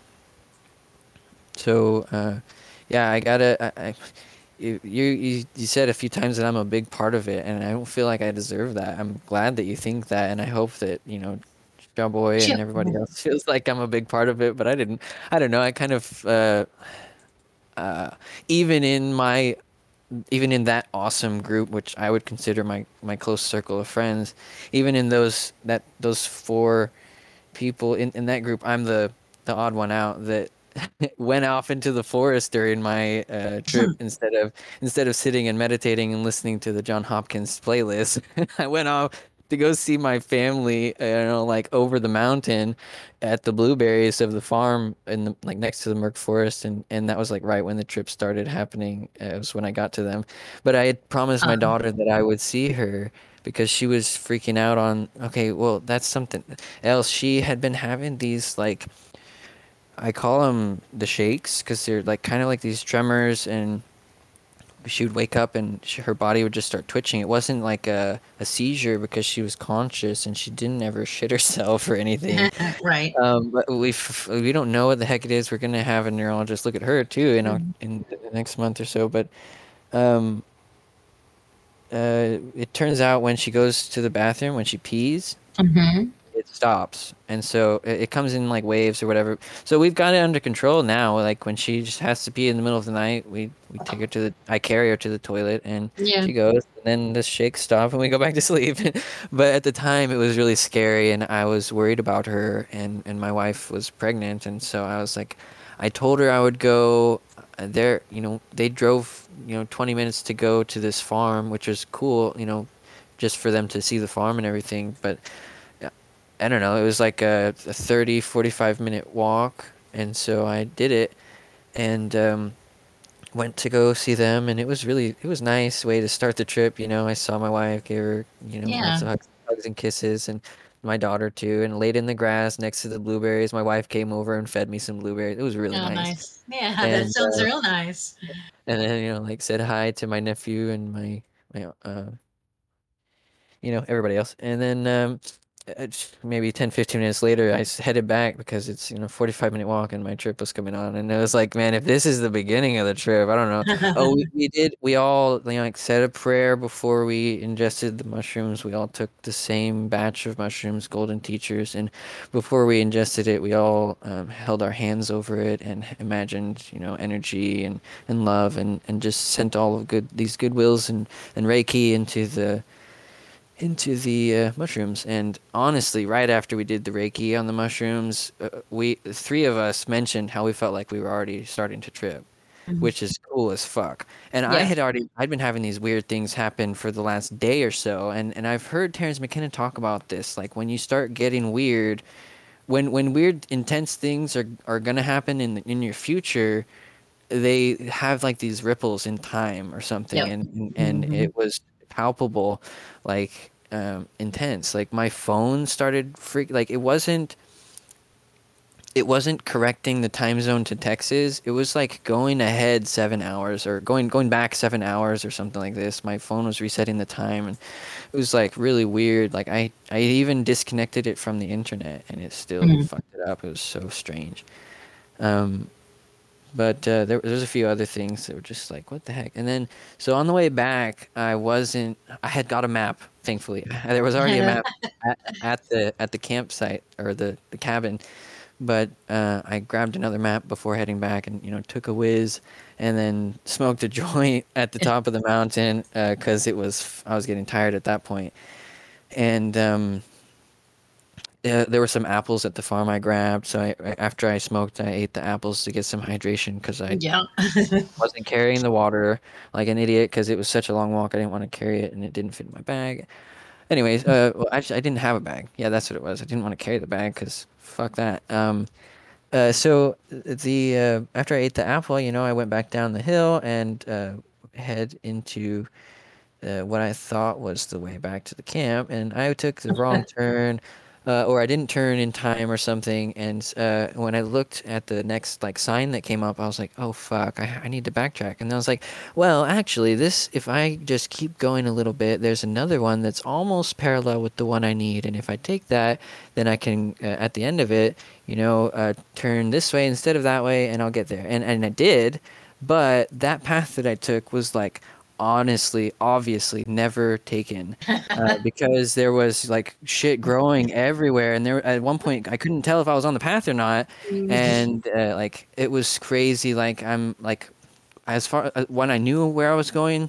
so uh yeah, I gotta I, I you, you you you said a few times that I'm a big part of it, and I don't feel like I deserve that. I'm glad that you think that, and I hope that, you know, Showboy and Chill. everybody else feels like I'm a big part of it. But I didn't. I don't know. I kind of uh, uh, even in my even in that awesome group, which I would consider my my close circle of friends, even in those that those four people in, in that group, I'm the the odd one out that went off into the forest during my uh, trip, instead of instead of sitting and meditating and listening to the John Hopkins playlist. I went off to go see my family, uh, you know, like over the mountain at the blueberries of the farm in the, like next to the Merck Forest. and and that was like right when the trip started happening. Uh, it was when I got to them, but I had promised my Um, daughter that I would see her, because she was freaking out on, okay, well, that's something else. She had been having these, like, I call them the shakes, because they're like kind of like these tremors, and she would wake up and she, her body would just start twitching. It wasn't like a, a seizure, because she was conscious and she didn't ever shit herself or anything. right. Um, but we f- we don't know what the heck it is. We're gonna have a neurologist look at her too in Oc- in the next month or so. But um, uh, it turns out when she goes to the bathroom, when she pees, Mm-hmm. it stops. And so it, it comes in like waves or whatever. So we've got it under control now. Like when she just has to pee in the middle of the night, we we take her to the I carry her to the toilet, and Yeah. she goes, and then the shakes stop and we go back to sleep. But at the time it was really scary, and I was worried about her, and and my wife was pregnant, and so I was like, I told her I would go uh, there, you know, they drove, you know, twenty minutes to go to this farm, which was cool, you know, just for them to see the farm and everything. But I don't know, it was like a, a thirty, forty-five minute walk. And so I did it, and um, went to go see them. And it was really, it was nice way to start the trip. You know, I saw my wife, gave her, you know, lots Yeah. of hugs, hugs and kisses, and my daughter too, and laid in the grass next to the blueberries. My wife came over and fed me some blueberries. It was really Oh, nice. nice. Yeah, that And, sounds uh, real nice. and then, you know, like said hi to my nephew and my, my, uh, you know, everybody else. And then um, uh, maybe ten, fifteen minutes later, I s- headed back, because it's, you know, forty-five minute walk and my trip was coming on. And it was like, man, if this is the beginning of the trip, I don't know. Oh, we, we did, we all, you know, like said a prayer before we ingested the mushrooms. We all took the same batch of mushrooms, Golden Teachers. And before we ingested it, we all um, held our hands over it and imagined, you know, energy and, and love, and, and just sent all of good, these good wills and, and Reiki into the, into the uh, mushrooms. And honestly, right after we did the Reiki on the mushrooms, uh, we three of us mentioned how we felt like we were already starting to trip, Mhm. which is cool as fuck. And I Yeah. had already I'd been having these weird things happen for the last day or so, and and I've heard Terrence McKenna talk about this. Like when you start getting weird, when when weird intense things are are gonna happen in in your future, they have like these ripples in time or something, Yep. and and, and Hmm. it was palpable, like um intense. Like my phone started freak like it wasn't it wasn't correcting the time zone to Texas. It was like going ahead seven hours or going going back seven hours or something like this. My phone was resetting the time, and it was like really weird. Like I I even disconnected it from the internet, and it still Hmm. fucked it up. It was so strange. Um, but uh, there there's a few other things that were just like, what the heck? And then so on the way back, I wasn't. I had got a map. Thankfully, there was already a map at, at the at the campsite or the the cabin. But uh, I grabbed another map before heading back, and you know took a whiz, and then smoked a joint at the top of the mountain because it was I was getting tired at that point. And um, uh, there were some apples at the farm I grabbed. So I, after I smoked, I ate the apples to get some hydration because I Yeah. wasn't carrying the water like an idiot because it was such a long walk. I didn't want to carry it, and it didn't fit in my bag. Anyways, uh, well, actually, I didn't have a bag. Yeah, that's what it was. I didn't want to carry the bag because fuck that. Um, uh, so the uh, after I ate the apple, you know, I went back down the hill and uh, head into uh, what I thought was the way back to the camp, and I took the wrong turn, uh, or I didn't turn in time or something. And uh, when I looked at the next like sign that came up, I was like, "Oh fuck, I, I need to backtrack." And I was like, "Well, actually, this if I just keep going a little bit, there's another one that's almost parallel with the one I need, and if I take that, then I can uh, at the end of it, you know, uh, turn this way instead of that way, and I'll get there." And and I did. But that path that I took was like honestly, obviously never taken uh, because there was like shit growing everywhere, and there at one point I couldn't tell if I was on the path or not, and uh, like it was crazy. Like I'm like as far uh, when I knew where I was going,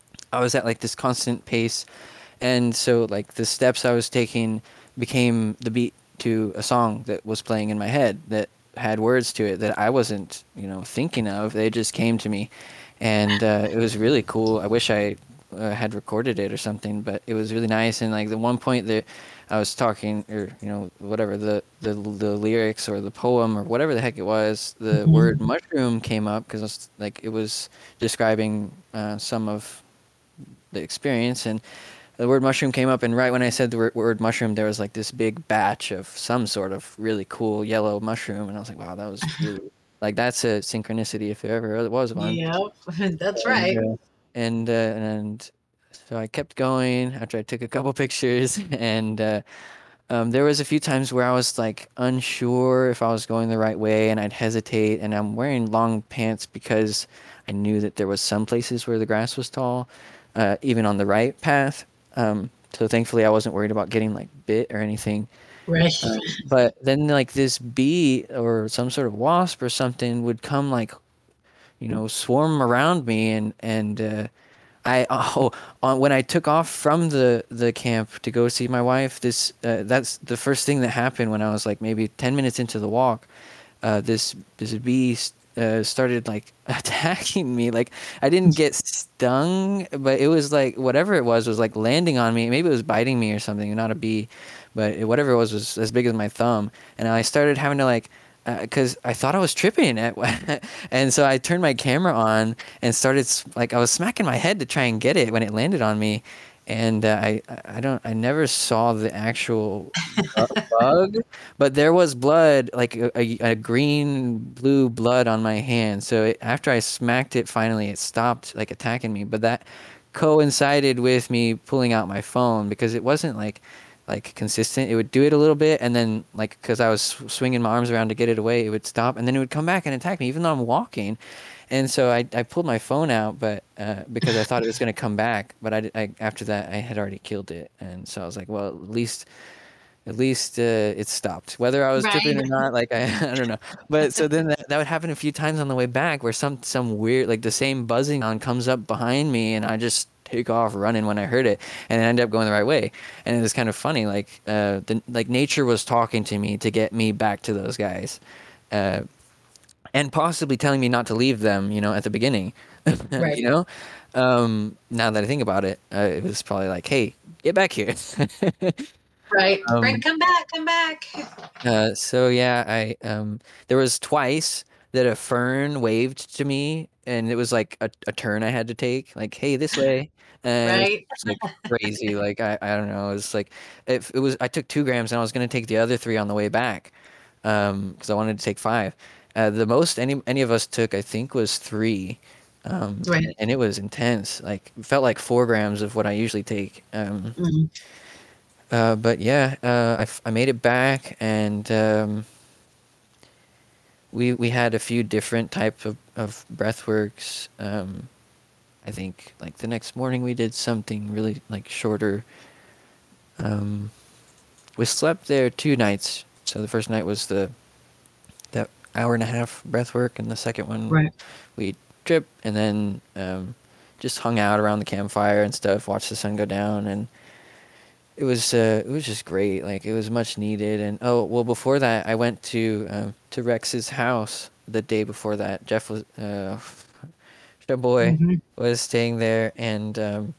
I was at like this constant pace, and so like the steps I was taking became the beat to a song that was playing in my head that had words to it that I wasn't, you know, thinking of. They just came to me, and uh, it was really cool. I wish I uh, had recorded it or something, but it was really nice. And like the one point that I was talking, or you know, whatever the the the lyrics or the poem or whatever the heck it was, the word Mhm. mushroom came up because like it was describing uh, some of the experience, and the word mushroom came up, and right when I said the word, word mushroom, there was like this big batch of some sort of really cool yellow mushroom, and I was like, wow, that was really like that's a synchronicity if there ever was one. Yep. That's And right. uh, and uh, and so I kept going after I took a couple pictures, and uh, um, there was a few times where I was like unsure if I was going the right way, and I'd hesitate, and I'm wearing long pants because I knew that there was some places where the grass was tall, uh, even on the right path. Um, so thankfully, I wasn't worried about getting like bit or anything. Right. Um, but then like this bee or some sort of wasp or something would come like you know swarm around me, and and uh, I oh on when I took off from the the camp to go see my wife. This uh, that's the first thing that happened when I was like maybe ten minutes into the walk. Uh, this this bee uh, started like attacking me. Like I didn't get stung, but it was like whatever it was was like landing on me. Maybe it was biting me or something. Not a bee, but it, whatever it was was as big as my thumb. And I started having to like because I thought I was tripping at, and so I turned my camera on and started s- like I was smacking my head to try and get it when it landed on me, and uh, I I don't I never saw the actual bu- bug, but there was blood like a, a, a green blue blood on my hand. So it, after I smacked it, finally it stopped like attacking me. But that coincided with me pulling out my phone because it wasn't like like consistent. It would do it a little bit, and then like because I was swinging my arms around to get it away, it would stop, and then it would come back and attack me, even though I'm walking. And so I, I pulled my phone out, but uh, because I thought it was going to come back, but I, I after that I had already killed it, and so I was like, well, at least at least uh, it stopped. Whether I was tripping Right. or not, like I, I don't know. But so then that, that would happen a few times on the way back, where some some weird like the same buzzing on comes up behind me, and I just take off running when I heard it, and it ended up going the right way. And it was kind of funny, like uh, the like nature was talking to me to get me back to those guys, uh, and possibly telling me not to leave them, you know, at the beginning. Right. You know, um, now that I think about it, uh, it was probably like, hey, get back here. Right. um, Right. Come back. Come back. uh, so yeah, I um, there was twice that a fern waved to me, and it was like a, a turn I had to take, like, hey, this way. And it was Right. just, like crazy. Like I, I don't know. It was like if it was I took two grams and I was gonna take the other three on the way back, um, because I wanted to take five. Uh, the most any any of us took, I think, was three, um, Right. and, and it was intense. Like it felt like four grams of what I usually take. Um, Mhm. uh, but yeah, uh, I, f- I made it back, and um, we we had a few different types of of breathworks. Um, I think like the next morning we did something really like shorter. Um, we slept there two nights. So the first night was the that hour and a half breath work, and the second one Right. we tripped and then um, just hung out around the campfire and stuff, watched the sun go down, and it was uh, it was just great. Like it was much needed. And oh well, before that, I went to um, to Rex's house the day before that. Jeff was uh, the boy Mhm. was staying there, and um,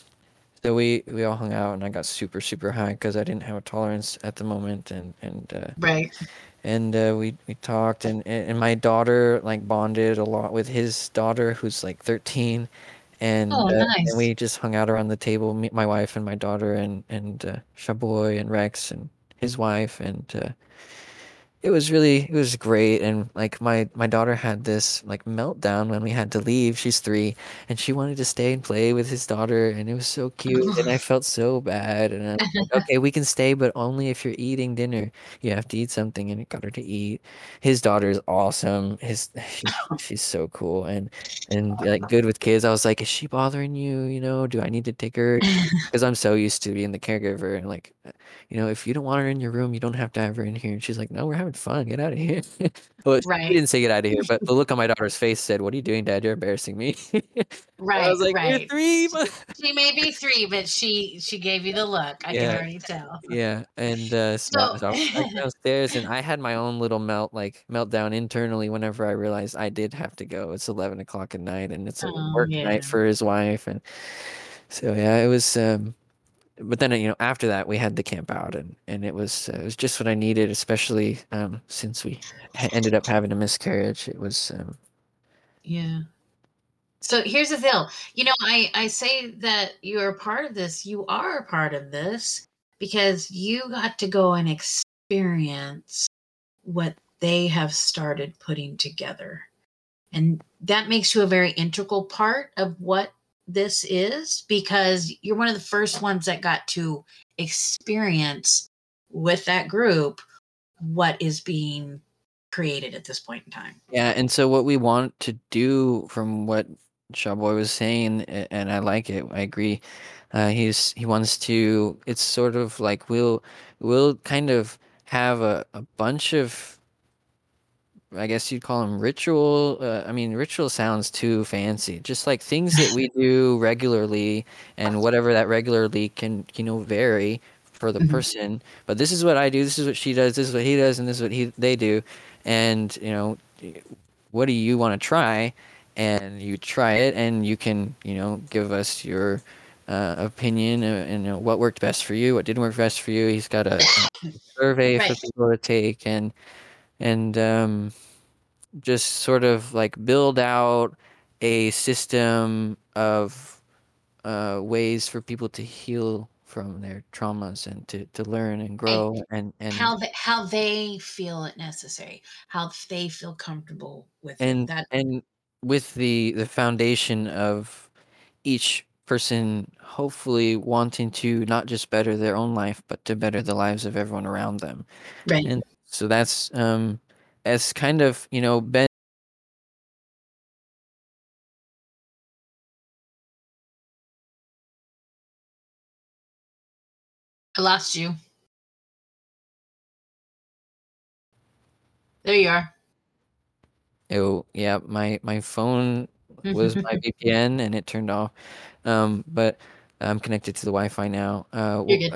so we we all hung out, and I got super super high because I didn't have a tolerance at the moment, and and uh, Right. and uh, we we talked, and and my daughter like bonded a lot with his daughter who's like thirteen, and Oh, uh, and nice. we just hung out around the table, me, my wife and my daughter, and and uh, Shaboy and Rex and his wife, and uh, it was really it was great. And like my my daughter had this like meltdown when we had to leave. She's three, and she wanted to stay and play with his daughter, and it was so cute, and I felt so bad. And I was like, okay, we can stay, but only if you're eating dinner. You have to eat something, and it got her to eat. His daughter is awesome. His she's she's so cool, and and like good with kids. I was like, is she bothering you? You know, do I need to take her? Because I'm so used to being the caregiver, and like, you know, if you don't want her in your room, you don't have to have her in here. And she's like, no, we're having fun. Get out of here. Well, she Right. didn't say get out of here, but the look on my daughter's face said, what are you doing, Dad? You're embarrassing me. I Right. was like, you're Right. three. She may be three, but she she gave you the look. I can Yeah, already tell. yeah. And uh, so, So so I went back downstairs, and I had my own little melt, like meltdown internally whenever I realized I did have to go. It's eleven o'clock at night, and it's a oh work yeah. night for his wife, and so yeah, it was. Um, but then you know after that we had the camp out, and and it was uh, it was just what I needed, especially um, since we ha- ended up having a miscarriage. It was um, Yeah. So here's the deal. You know, I I say that you're a part of this. You are a part of this because you got to go and experience what they have started putting together. And that makes you a very integral part of what this is because you're one of the first ones that got to experience with that group what is being created at this point in time. yeah. And so what we want to do, from what Shawboy was saying, a- and I like it, I agree. Uh, he's he wants to. It's sort of like we'll we'll kind of have a, a bunch of, I guess you'd call them ritual. Uh, I mean, ritual sounds too fancy. Just like things that we do regularly, and whatever that regularly can, you know, vary for the Mhm. person. But this is what I do. This is what she does. This is what he does, and this is what he they do. And you know, what do you want to try? And you try it, and you can, you know, give us your uh, opinion, uh, and you know, what worked best for you, what didn't work best for you. He's got a, a survey for Right. people to take, and and um just sort of like build out a system of uh, ways for people to heal from their traumas, and to, to learn and Right. grow, and and How they, how they feel it necessary, how they feel comfortable with it. and That and with the the foundation of each person hopefully wanting to not just better their own life, but to better the lives of everyone around them. right. And so that's um as kind of, you know, Ben. I lost you. There you are. Oh, yeah, my my phone was my V P N, and it turned off. Um, but I'm connected to the Wi-Fi now. Uh, You're w- good.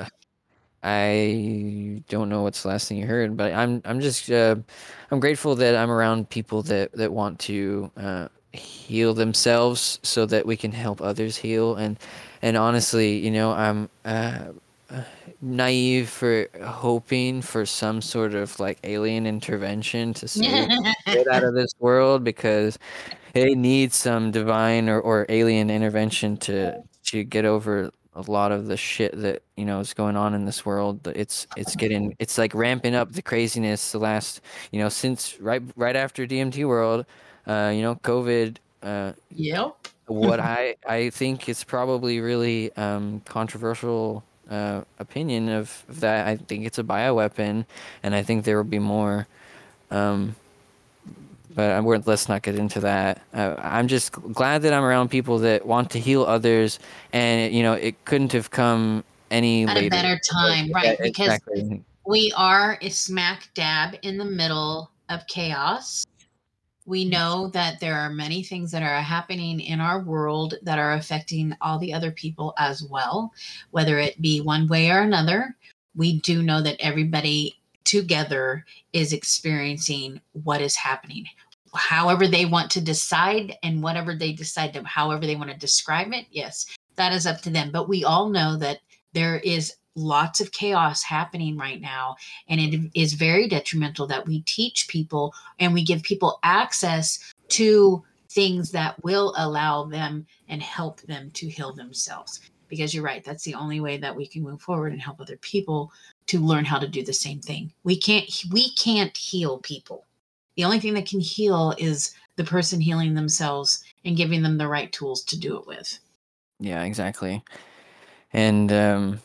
I don't know what's the last thing you heard, but I'm I'm just uh, I'm grateful that I'm around people that that want to uh, heal themselves so that we can help others heal. And and honestly, you know, I'm uh, naive for hoping for some sort of like alien intervention to save it out of this world, because it needs some divine or, or alien intervention to to get over a lot of the shit that you know is going on in this world. It's it's getting it's like ramping up the craziness the last you know since right right after D M T World, uh, you know, COVID. Uh, Yep. what I I think is probably really um, controversial uh, opinion of, of that. I think it's a bioweapon, and I think there will be more. Um, but I, we're, let's not get into that. Uh, I'm just glad that I'm around people that want to heal others, and you know, it couldn't have come any At a later. better time, Yeah, right? Because exactly. we are a smack dab in the middle of chaos. We know that there are many things that are happening in our world that are affecting all the other people as well, whether it be one way or another. We do know that everybody together is experiencing what is happening. However, they want to decide and whatever they decide to, however they want to describe it, yes, that is up to them. But we all know that there is lots of chaos happening right now, and it is very detrimental that we teach people and we give people access to things that will allow them and help them to heal themselves. Because you're right, that's the only way that we can move forward and help other people to learn how to do the same thing. We can't we can't heal people. The only thing that can heal is the person healing themselves and giving them the right tools to do it with. Yeah, exactly. And um,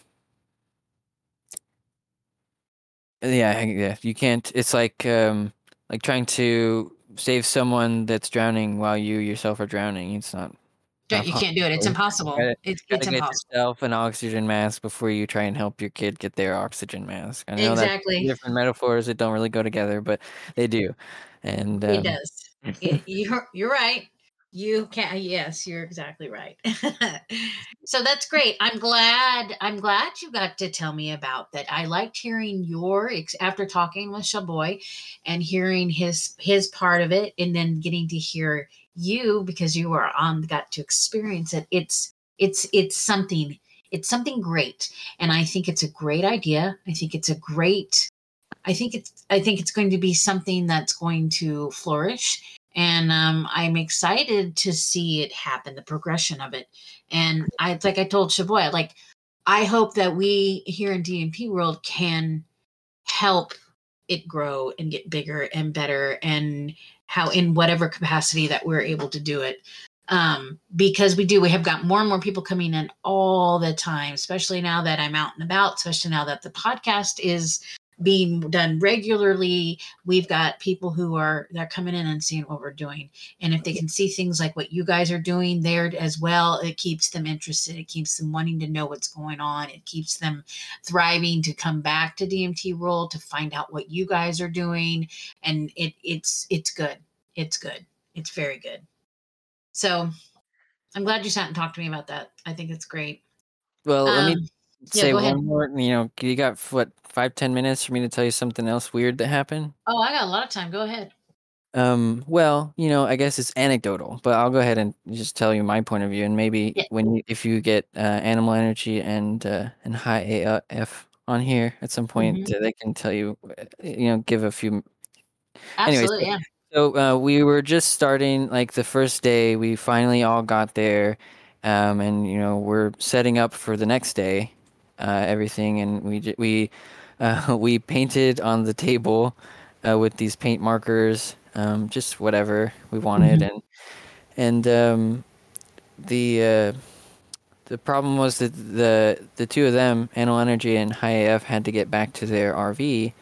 yeah, yeah, you can't. It's like um, like trying to save someone that's drowning while you yourself are drowning. It's not not You can't do it. It's possible. impossible. Gotta, It's gotta it's get impossible. yourself an oxygen mask before you try and help your kid get their oxygen mask. I know that's Exactly. different metaphors that don't really go together, but they do. And It um, does. It, you're you're right. You can yes, you're exactly right. So that's great. I'm glad I'm glad you got to tell me about that. I liked hearing your ex- after talking with Shaboy and hearing his his part of it, and then getting to hear you because you were on got to experience it. It's it's it's something it's something great, and I think it's a great idea. I think it's a great I think it's I think it's going to be something that's going to flourish, and um, I'm excited to see it happen, the progression of it. And I it's like I told Shavoy, like I hope that we here in D M P World can help it grow and get bigger and better, and how in whatever capacity that we're able to do it. Um, because we do, we have got more and more people coming in all the time, especially now that I'm out and about, especially now that the podcast is being done regularly. We've got people who are they're coming in and seeing what we're doing, and if they can see things like what you guys are doing there as well, it keeps them interested. It keeps them wanting to know what's going on. It keeps them thriving to come back to D M T World to find out what you guys are doing, and it it's it's good. It's good. It's very good. So I'm glad you sat and talked to me about that. I think it's great. well, let me Um, yeah, say go ahead. one more. You know, you got what five ten minutes for me to tell you something else weird that happened? Oh, I got a lot of time. Go ahead. Um, well, you know, I guess it's anecdotal, but I'll go ahead and just tell you my point of view, and maybe Yeah. when you, if you get uh, Animal Energy and uh, and High A F on here at some point, Mhm. uh, they can tell you, uh, you know, give a few. Anyways, Absolutely. Yeah. so uh, we were just starting, like the first day, we finally all got there, um, and you know, we're setting up for the next day, uh, everything, and we j- we uh, we painted on the table uh, with these paint markers, um, just whatever we wanted, Mhm. and and um, the uh, the problem was that the the two of them, Animal Energy and High A F, had to get back to their R V,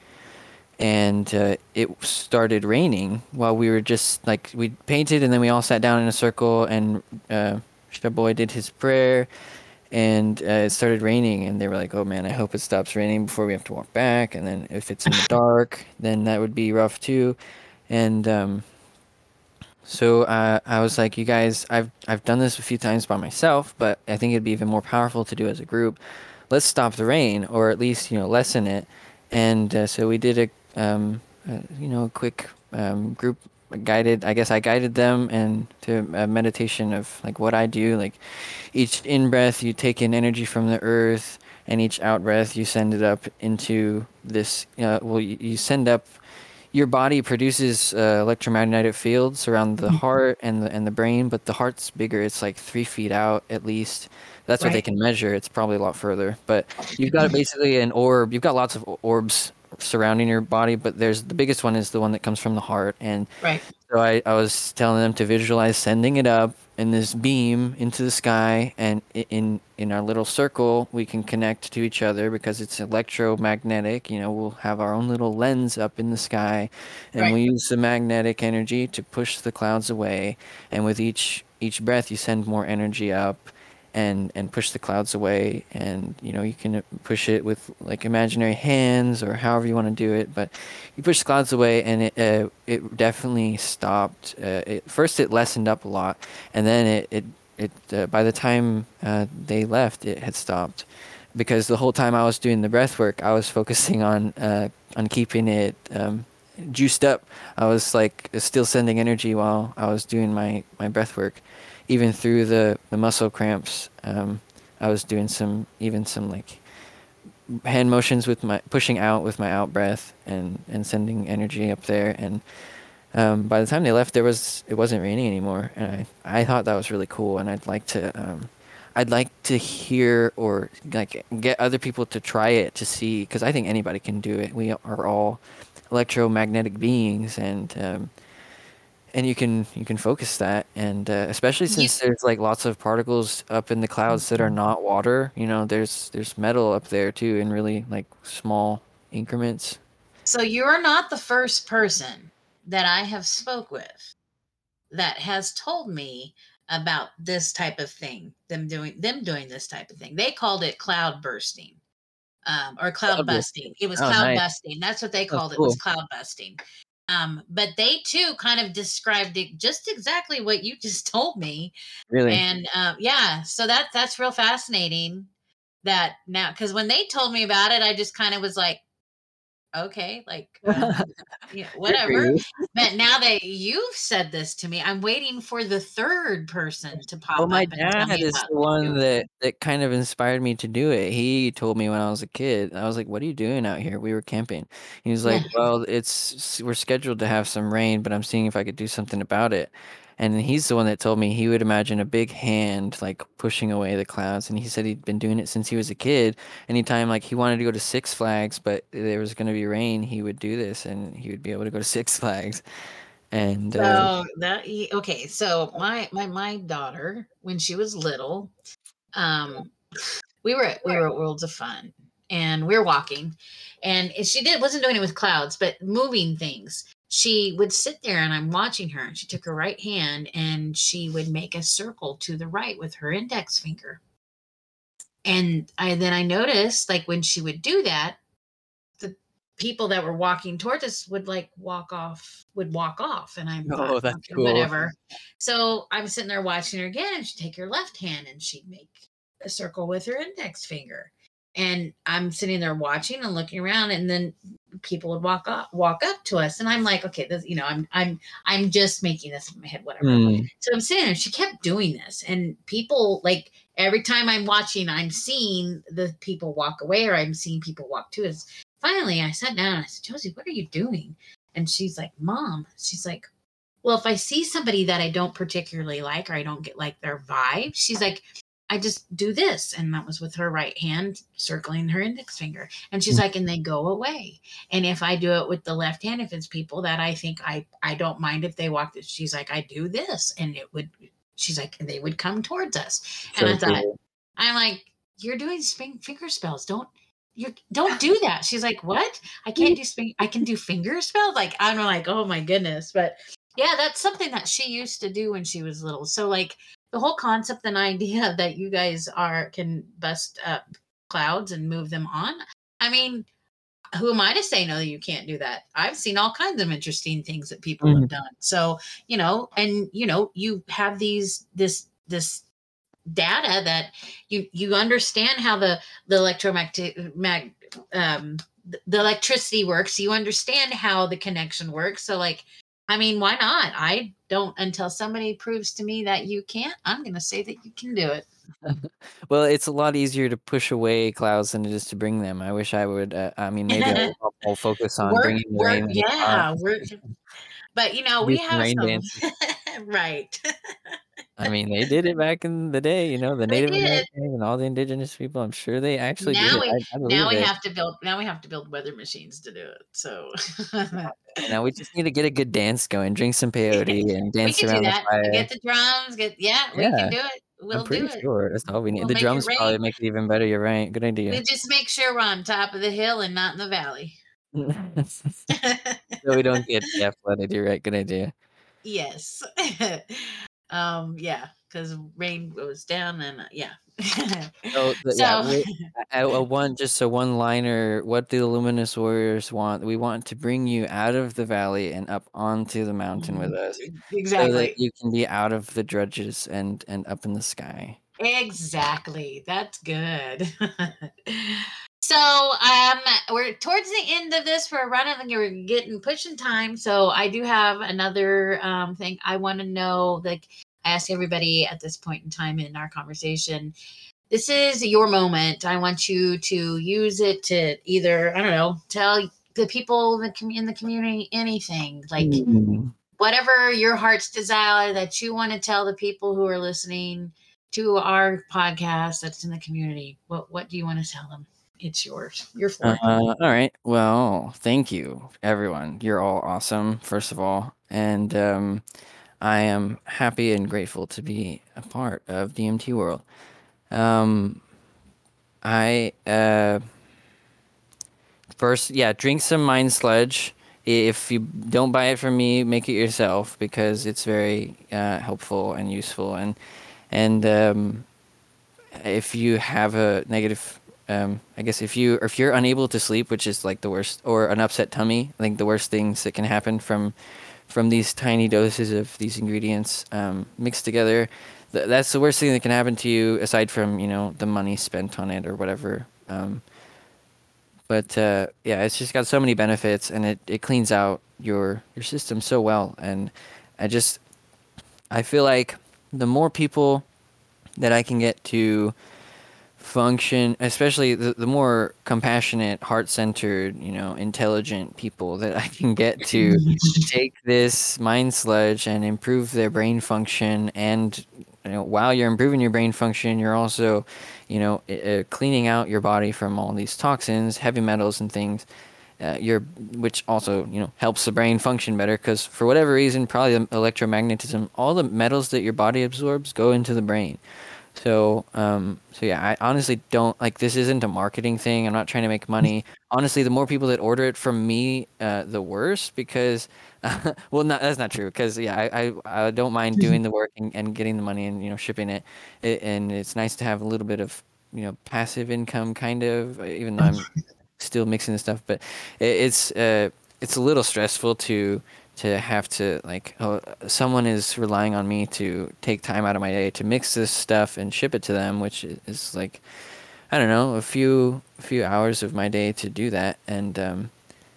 and uh, it started raining while we were just like we painted, and then we all sat down in a circle, and uh, Shaboy did his prayer, and uh, it started raining, and they were like, "Oh man, I hope it stops raining before we have to walk back." And then if it's in the dark, then that would be rough too. And um, So uh, I was like, you guys, I've I've done this a few times by myself, but I think it'd be even more powerful to do as a group. Let's stop the rain, or at least you know lessen it. And uh, so we did a um, uh, you know a quick um, group guided. I guess I guided them and to a meditation of like what I do. Like each in breath, you take in energy from the earth, and each out breath, you send it up into this. Uh, well, you, you send up your body produces uh, electromagnetic fields around the heart and the and the brain, but the heart's bigger. It's like three feet out at least. That's what they Right. can measure. It's probably a lot further. But you've got basically an orb. You've got lots of orbs surrounding your body, but there's the biggest one is the one that comes from the heart. And Right. so I, I was telling them to visualize sending it up in this beam into the sky, and i- in in our little circle we can connect to each other because it's electromagnetic. You know, we'll have our own little lens up in the sky, and Right. we use the magnetic energy to push the clouds away. And with each each breath, you send more energy up, and and push the clouds away. And you know, you can push it with like imaginary hands or however you want to do it, but you push the clouds away, and it uh, it definitely stopped. Uh, it, first, it lessened up a lot, and then it it, it uh, by the time uh, they left, it had stopped, because the whole time I was doing the breath work, I was focusing on uh, on keeping it um, juiced up. I was like still sending energy while I was doing my my breath work, even through the the muscle cramps. Um, I was doing some even some like hand motions with my pushing out with my out breath, and and sending energy up there. And um, by the time they left, there was it wasn't raining anymore, and I I thought that was really cool. And I'd like to um, I'd like to hear or like get other people to try it to see, because I think anybody can do it. We are all electromagnetic beings, and um, and you can you can focus that. And uh, especially You since there's like lots of particles up in the clouds that are not water. You know, there's there's metal up there too, in really like small increments. so you're not the first person that I have spoke with that has told me about this type of thing. Them doing them doing this type of thing. They called it cloud bursting. Um, or cloud Cloud busting. bursting. It was Oh, cloud nice. busting. That's what they That's called it, was cool. cloud busting. Um, but they too kind of described it just exactly what you just told me. Really. And um, yeah, so that that's real fascinating. That now, because when they told me about it, I just kind of was like, okay, like um, yeah, Good for whatever. you. But now that you've said this to me, I'm waiting for the third person to Well, pop my up and tell dad me is about the it one too. that that kind of inspired me to do it. He told me when I was a kid. I was like, "What are you doing out here?" We were camping. He was Yeah. like, "Well, it's we're scheduled to have some rain, but I'm seeing if I could do something about it." And he's the one that told me he would imagine a big hand like pushing away the clouds. And he said he'd been doing it since he was a kid. Anytime like he wanted to go to Six Flags, but there was going to be rain, he would do this, and he would be able to go to Six Flags. And uh, So that okay, so my my my daughter, when she was little, um, we were at we were at Worlds of Fun, and we were walking, and she did wasn't doing it with clouds, but moving things. She would sit there, and I'm watching her, and she took her right hand and she would make a circle to the right with her index finger. And I then I noticed, like when she would do that, the people that were walking towards us would like walk off, would walk off. And I thought, oh, that's okay, cool. whatever. So I'm sitting there watching her again, and she'd take her left hand and she'd make a circle with her index finger. And I'm sitting there watching and looking around, and then people would walk up, walk up to us, and I'm like, okay, this, you know, I'm, I'm, I'm just making this in my head, whatever. Hmm. So I'm sitting there. She kept doing this, and people like every time I'm watching, I'm seeing the people walk away, or I'm seeing people walk to us. Finally, I sat down and I said, Josie, what are you doing? And she's like, Mom, she's like, well, if I see somebody that I don't particularly like, or I don't get like their vibe, she's like, I just do this. And that was with her right hand circling her index finger. And she's like, and they go away. And if I do it with the left hand, if it's people that I think I, I don't mind if they walk, she's like, I do this. And it would, she's like, and they would come towards us. And So I thought, cool. I'm like, you're doing spin- finger spells. Don't, you don't do that. She's like, what? I can't do spin. I can do finger spells. Like, I'm like, oh my goodness. But yeah, that's something that she used to do when she was little. So like the whole concept and idea that you guys are can bust up clouds and move them on. I mean, who am I to say no, you can't do that? I've seen all kinds of interesting things that people Mhm. have done. So, you know, and you know, you have these this this data that you you understand how the the electromagnetic mag, um the electricity works. You understand how the connection works. So like, I mean, why not? I don't, until somebody proves to me that you can't, I'm going to say that you can do it. Well, it's a lot easier to push away clouds than it is to bring them. I wish I would. Uh, I mean, maybe I'll, I'll I'll focus on Work, bringing the work, rain in the clouds. yeah, work. But you know, Do we some have rain some, dances. right? I mean, they did it back in the day. You know, the They Native did. Americans and all the indigenous people. I'm sure they actually did Now it. we, I, I now believe we it. have to build, now we have to build weather machines to do it. So Now we just need to get a good dance going, drink some peyote, and we dance can do around the that. fire. Get the drums. Get yeah, we can Yeah, do it. I'm We'll do pretty it. sure that's all we need. We'll The make it drums probably rain. make it even better. You're right. Good idea. We just make sure we're on top of the hill and not in the valley. So we don't get yeah flooded. You're right. Good idea. Yes. um. Yeah. Because rain goes down and uh, yeah. So the, yeah, So we, a, a one just a one liner. What do the Luminous Warriors want? We want to bring you out of the valley and up onto the mountain with us, so that exactly. you can be out of the drudges and and up in the sky. Exactly. That's good. So um we're towards the end of this. We're running, we're getting pushing time. So I do have another um thing I want to know. Like I ask everybody at this point in time in our conversation. This is your moment. I want you to use it to either, I don't know, tell the people in the, com- in the community anything. Like Mm. whatever your heart's desire that you want to tell the people who are listening to our podcast that's in the community. What what do you want to tell them? It's yours. Your Uh, floor. all right. Well, thank you, everyone. You're all awesome, first of all, and um, I am happy and grateful to be a part of D M T World. Um, I uh, First, yeah, drink some Mind Sludge. If you don't buy it from me, make it yourself because it's very uh, helpful and useful. And and um, if you have a negative, um, I guess if you if you're unable to sleep, which is like the worst, or an upset tummy, I think the worst things that can happen from from these tiny doses of these ingredients um, mixed together. Th- that's the worst thing that can happen to you, aside from you know the money spent on it or whatever. Um, but uh, yeah, it's just got so many benefits, and it, it cleans out your your system so well. And I just I feel like the more people that I can get to function, especially the, the more compassionate, heart-centered, you know, intelligent people that I can get to take this Mind Sludge and improve their brain function. And you know, while you're improving your brain function, you're also, you know, uh, cleaning out your body from all these toxins, heavy metals, and things. Uh, your which also you know helps the brain function better because for whatever reason, probably the electromagnetism, all the metals that your body absorbs go into the brain. So, um, so yeah, I honestly don't like this. Isn't a marketing thing. I'm not trying to make money. Honestly, the more people that order it from me, uh, the worse. Because, uh, well, not that's not true. Because yeah, I, I I don't mind doing the work and, and getting the money and you know shipping it. it. And it's nice to have a little bit of you know passive income, kind of. Even though I'm still mixing the stuff, but it, it's uh, it's a little stressful to to have to like oh, someone is relying on me to take time out of my day to mix this stuff and ship it to them, which is like I don't know a few a few hours of my day to do that. And um,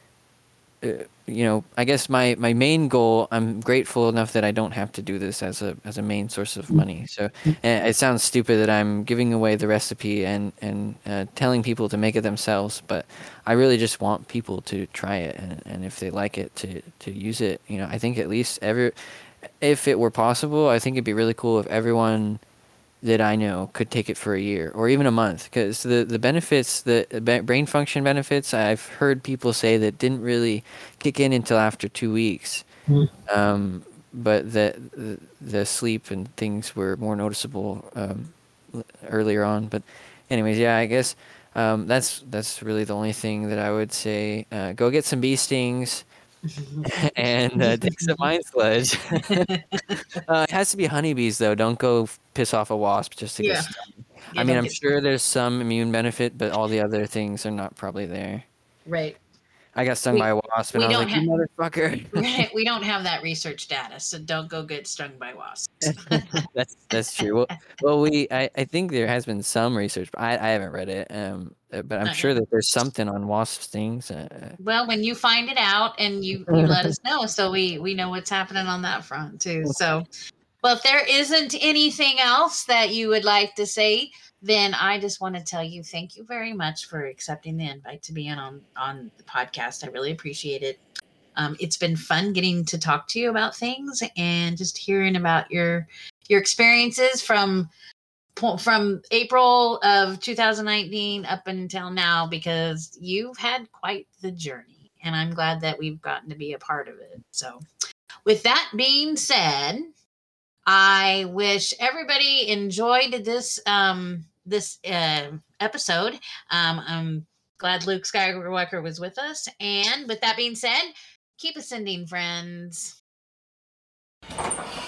uh, you know I guess my my main goal, I'm grateful enough that I don't have to do this as a as a main source of money. So and it sounds stupid that I'm giving away the recipe and and uh, telling people to make it themselves, but I really just want people to try it, and, and if they like it, to to use it. You know, I think at least every, if it were possible, I think it'd be really cool if everyone that I know could take it for a year or even a month, because the the benefits, the ba- brain function benefits, I've heard people say that didn't really kick in until after two weeks. Um, but the, the the sleep and things were more noticeable um, l- earlier on. But anyways, yeah, I guess um, that's that's really the only thing that I would say. Uh, go get some bee stings and uh, take some Mind Sludge. Uh, it has to be honeybees though. Don't go f- piss off a wasp just to get Yeah. stung. Yeah, I mean, don't I'm get sure there's some immune benefit, but all the other things are not probably there. right. I got stung We- by a wasp, and we I was don't like, "You motherfucker!" we don't have that research data, so don't go get stung by wasps. that's that's true. Well, well, we I, I think there has been some research, but I, I haven't read it. Um, uh, but I'm Not sure yet. that there's something on wasp stings. Uh, Well, when you find it out and you, you let us know, so we we know what's happening on that front too. So, well, if there isn't anything else that you would like to say, then I just want to tell you thank you very much for accepting the invite to be in on on the podcast. I really appreciate it. Um, it's been fun getting to talk to you about things and just hearing about your your experiences from from April of two thousand nineteen up until now, because you've had quite the journey, and I'm glad that we've gotten to be a part of it. So, with that being said, I wish everybody enjoyed this um, this uh, episode. Um, I'm glad Luke Skywalker was with us, and with that being said, keep ascending, friends.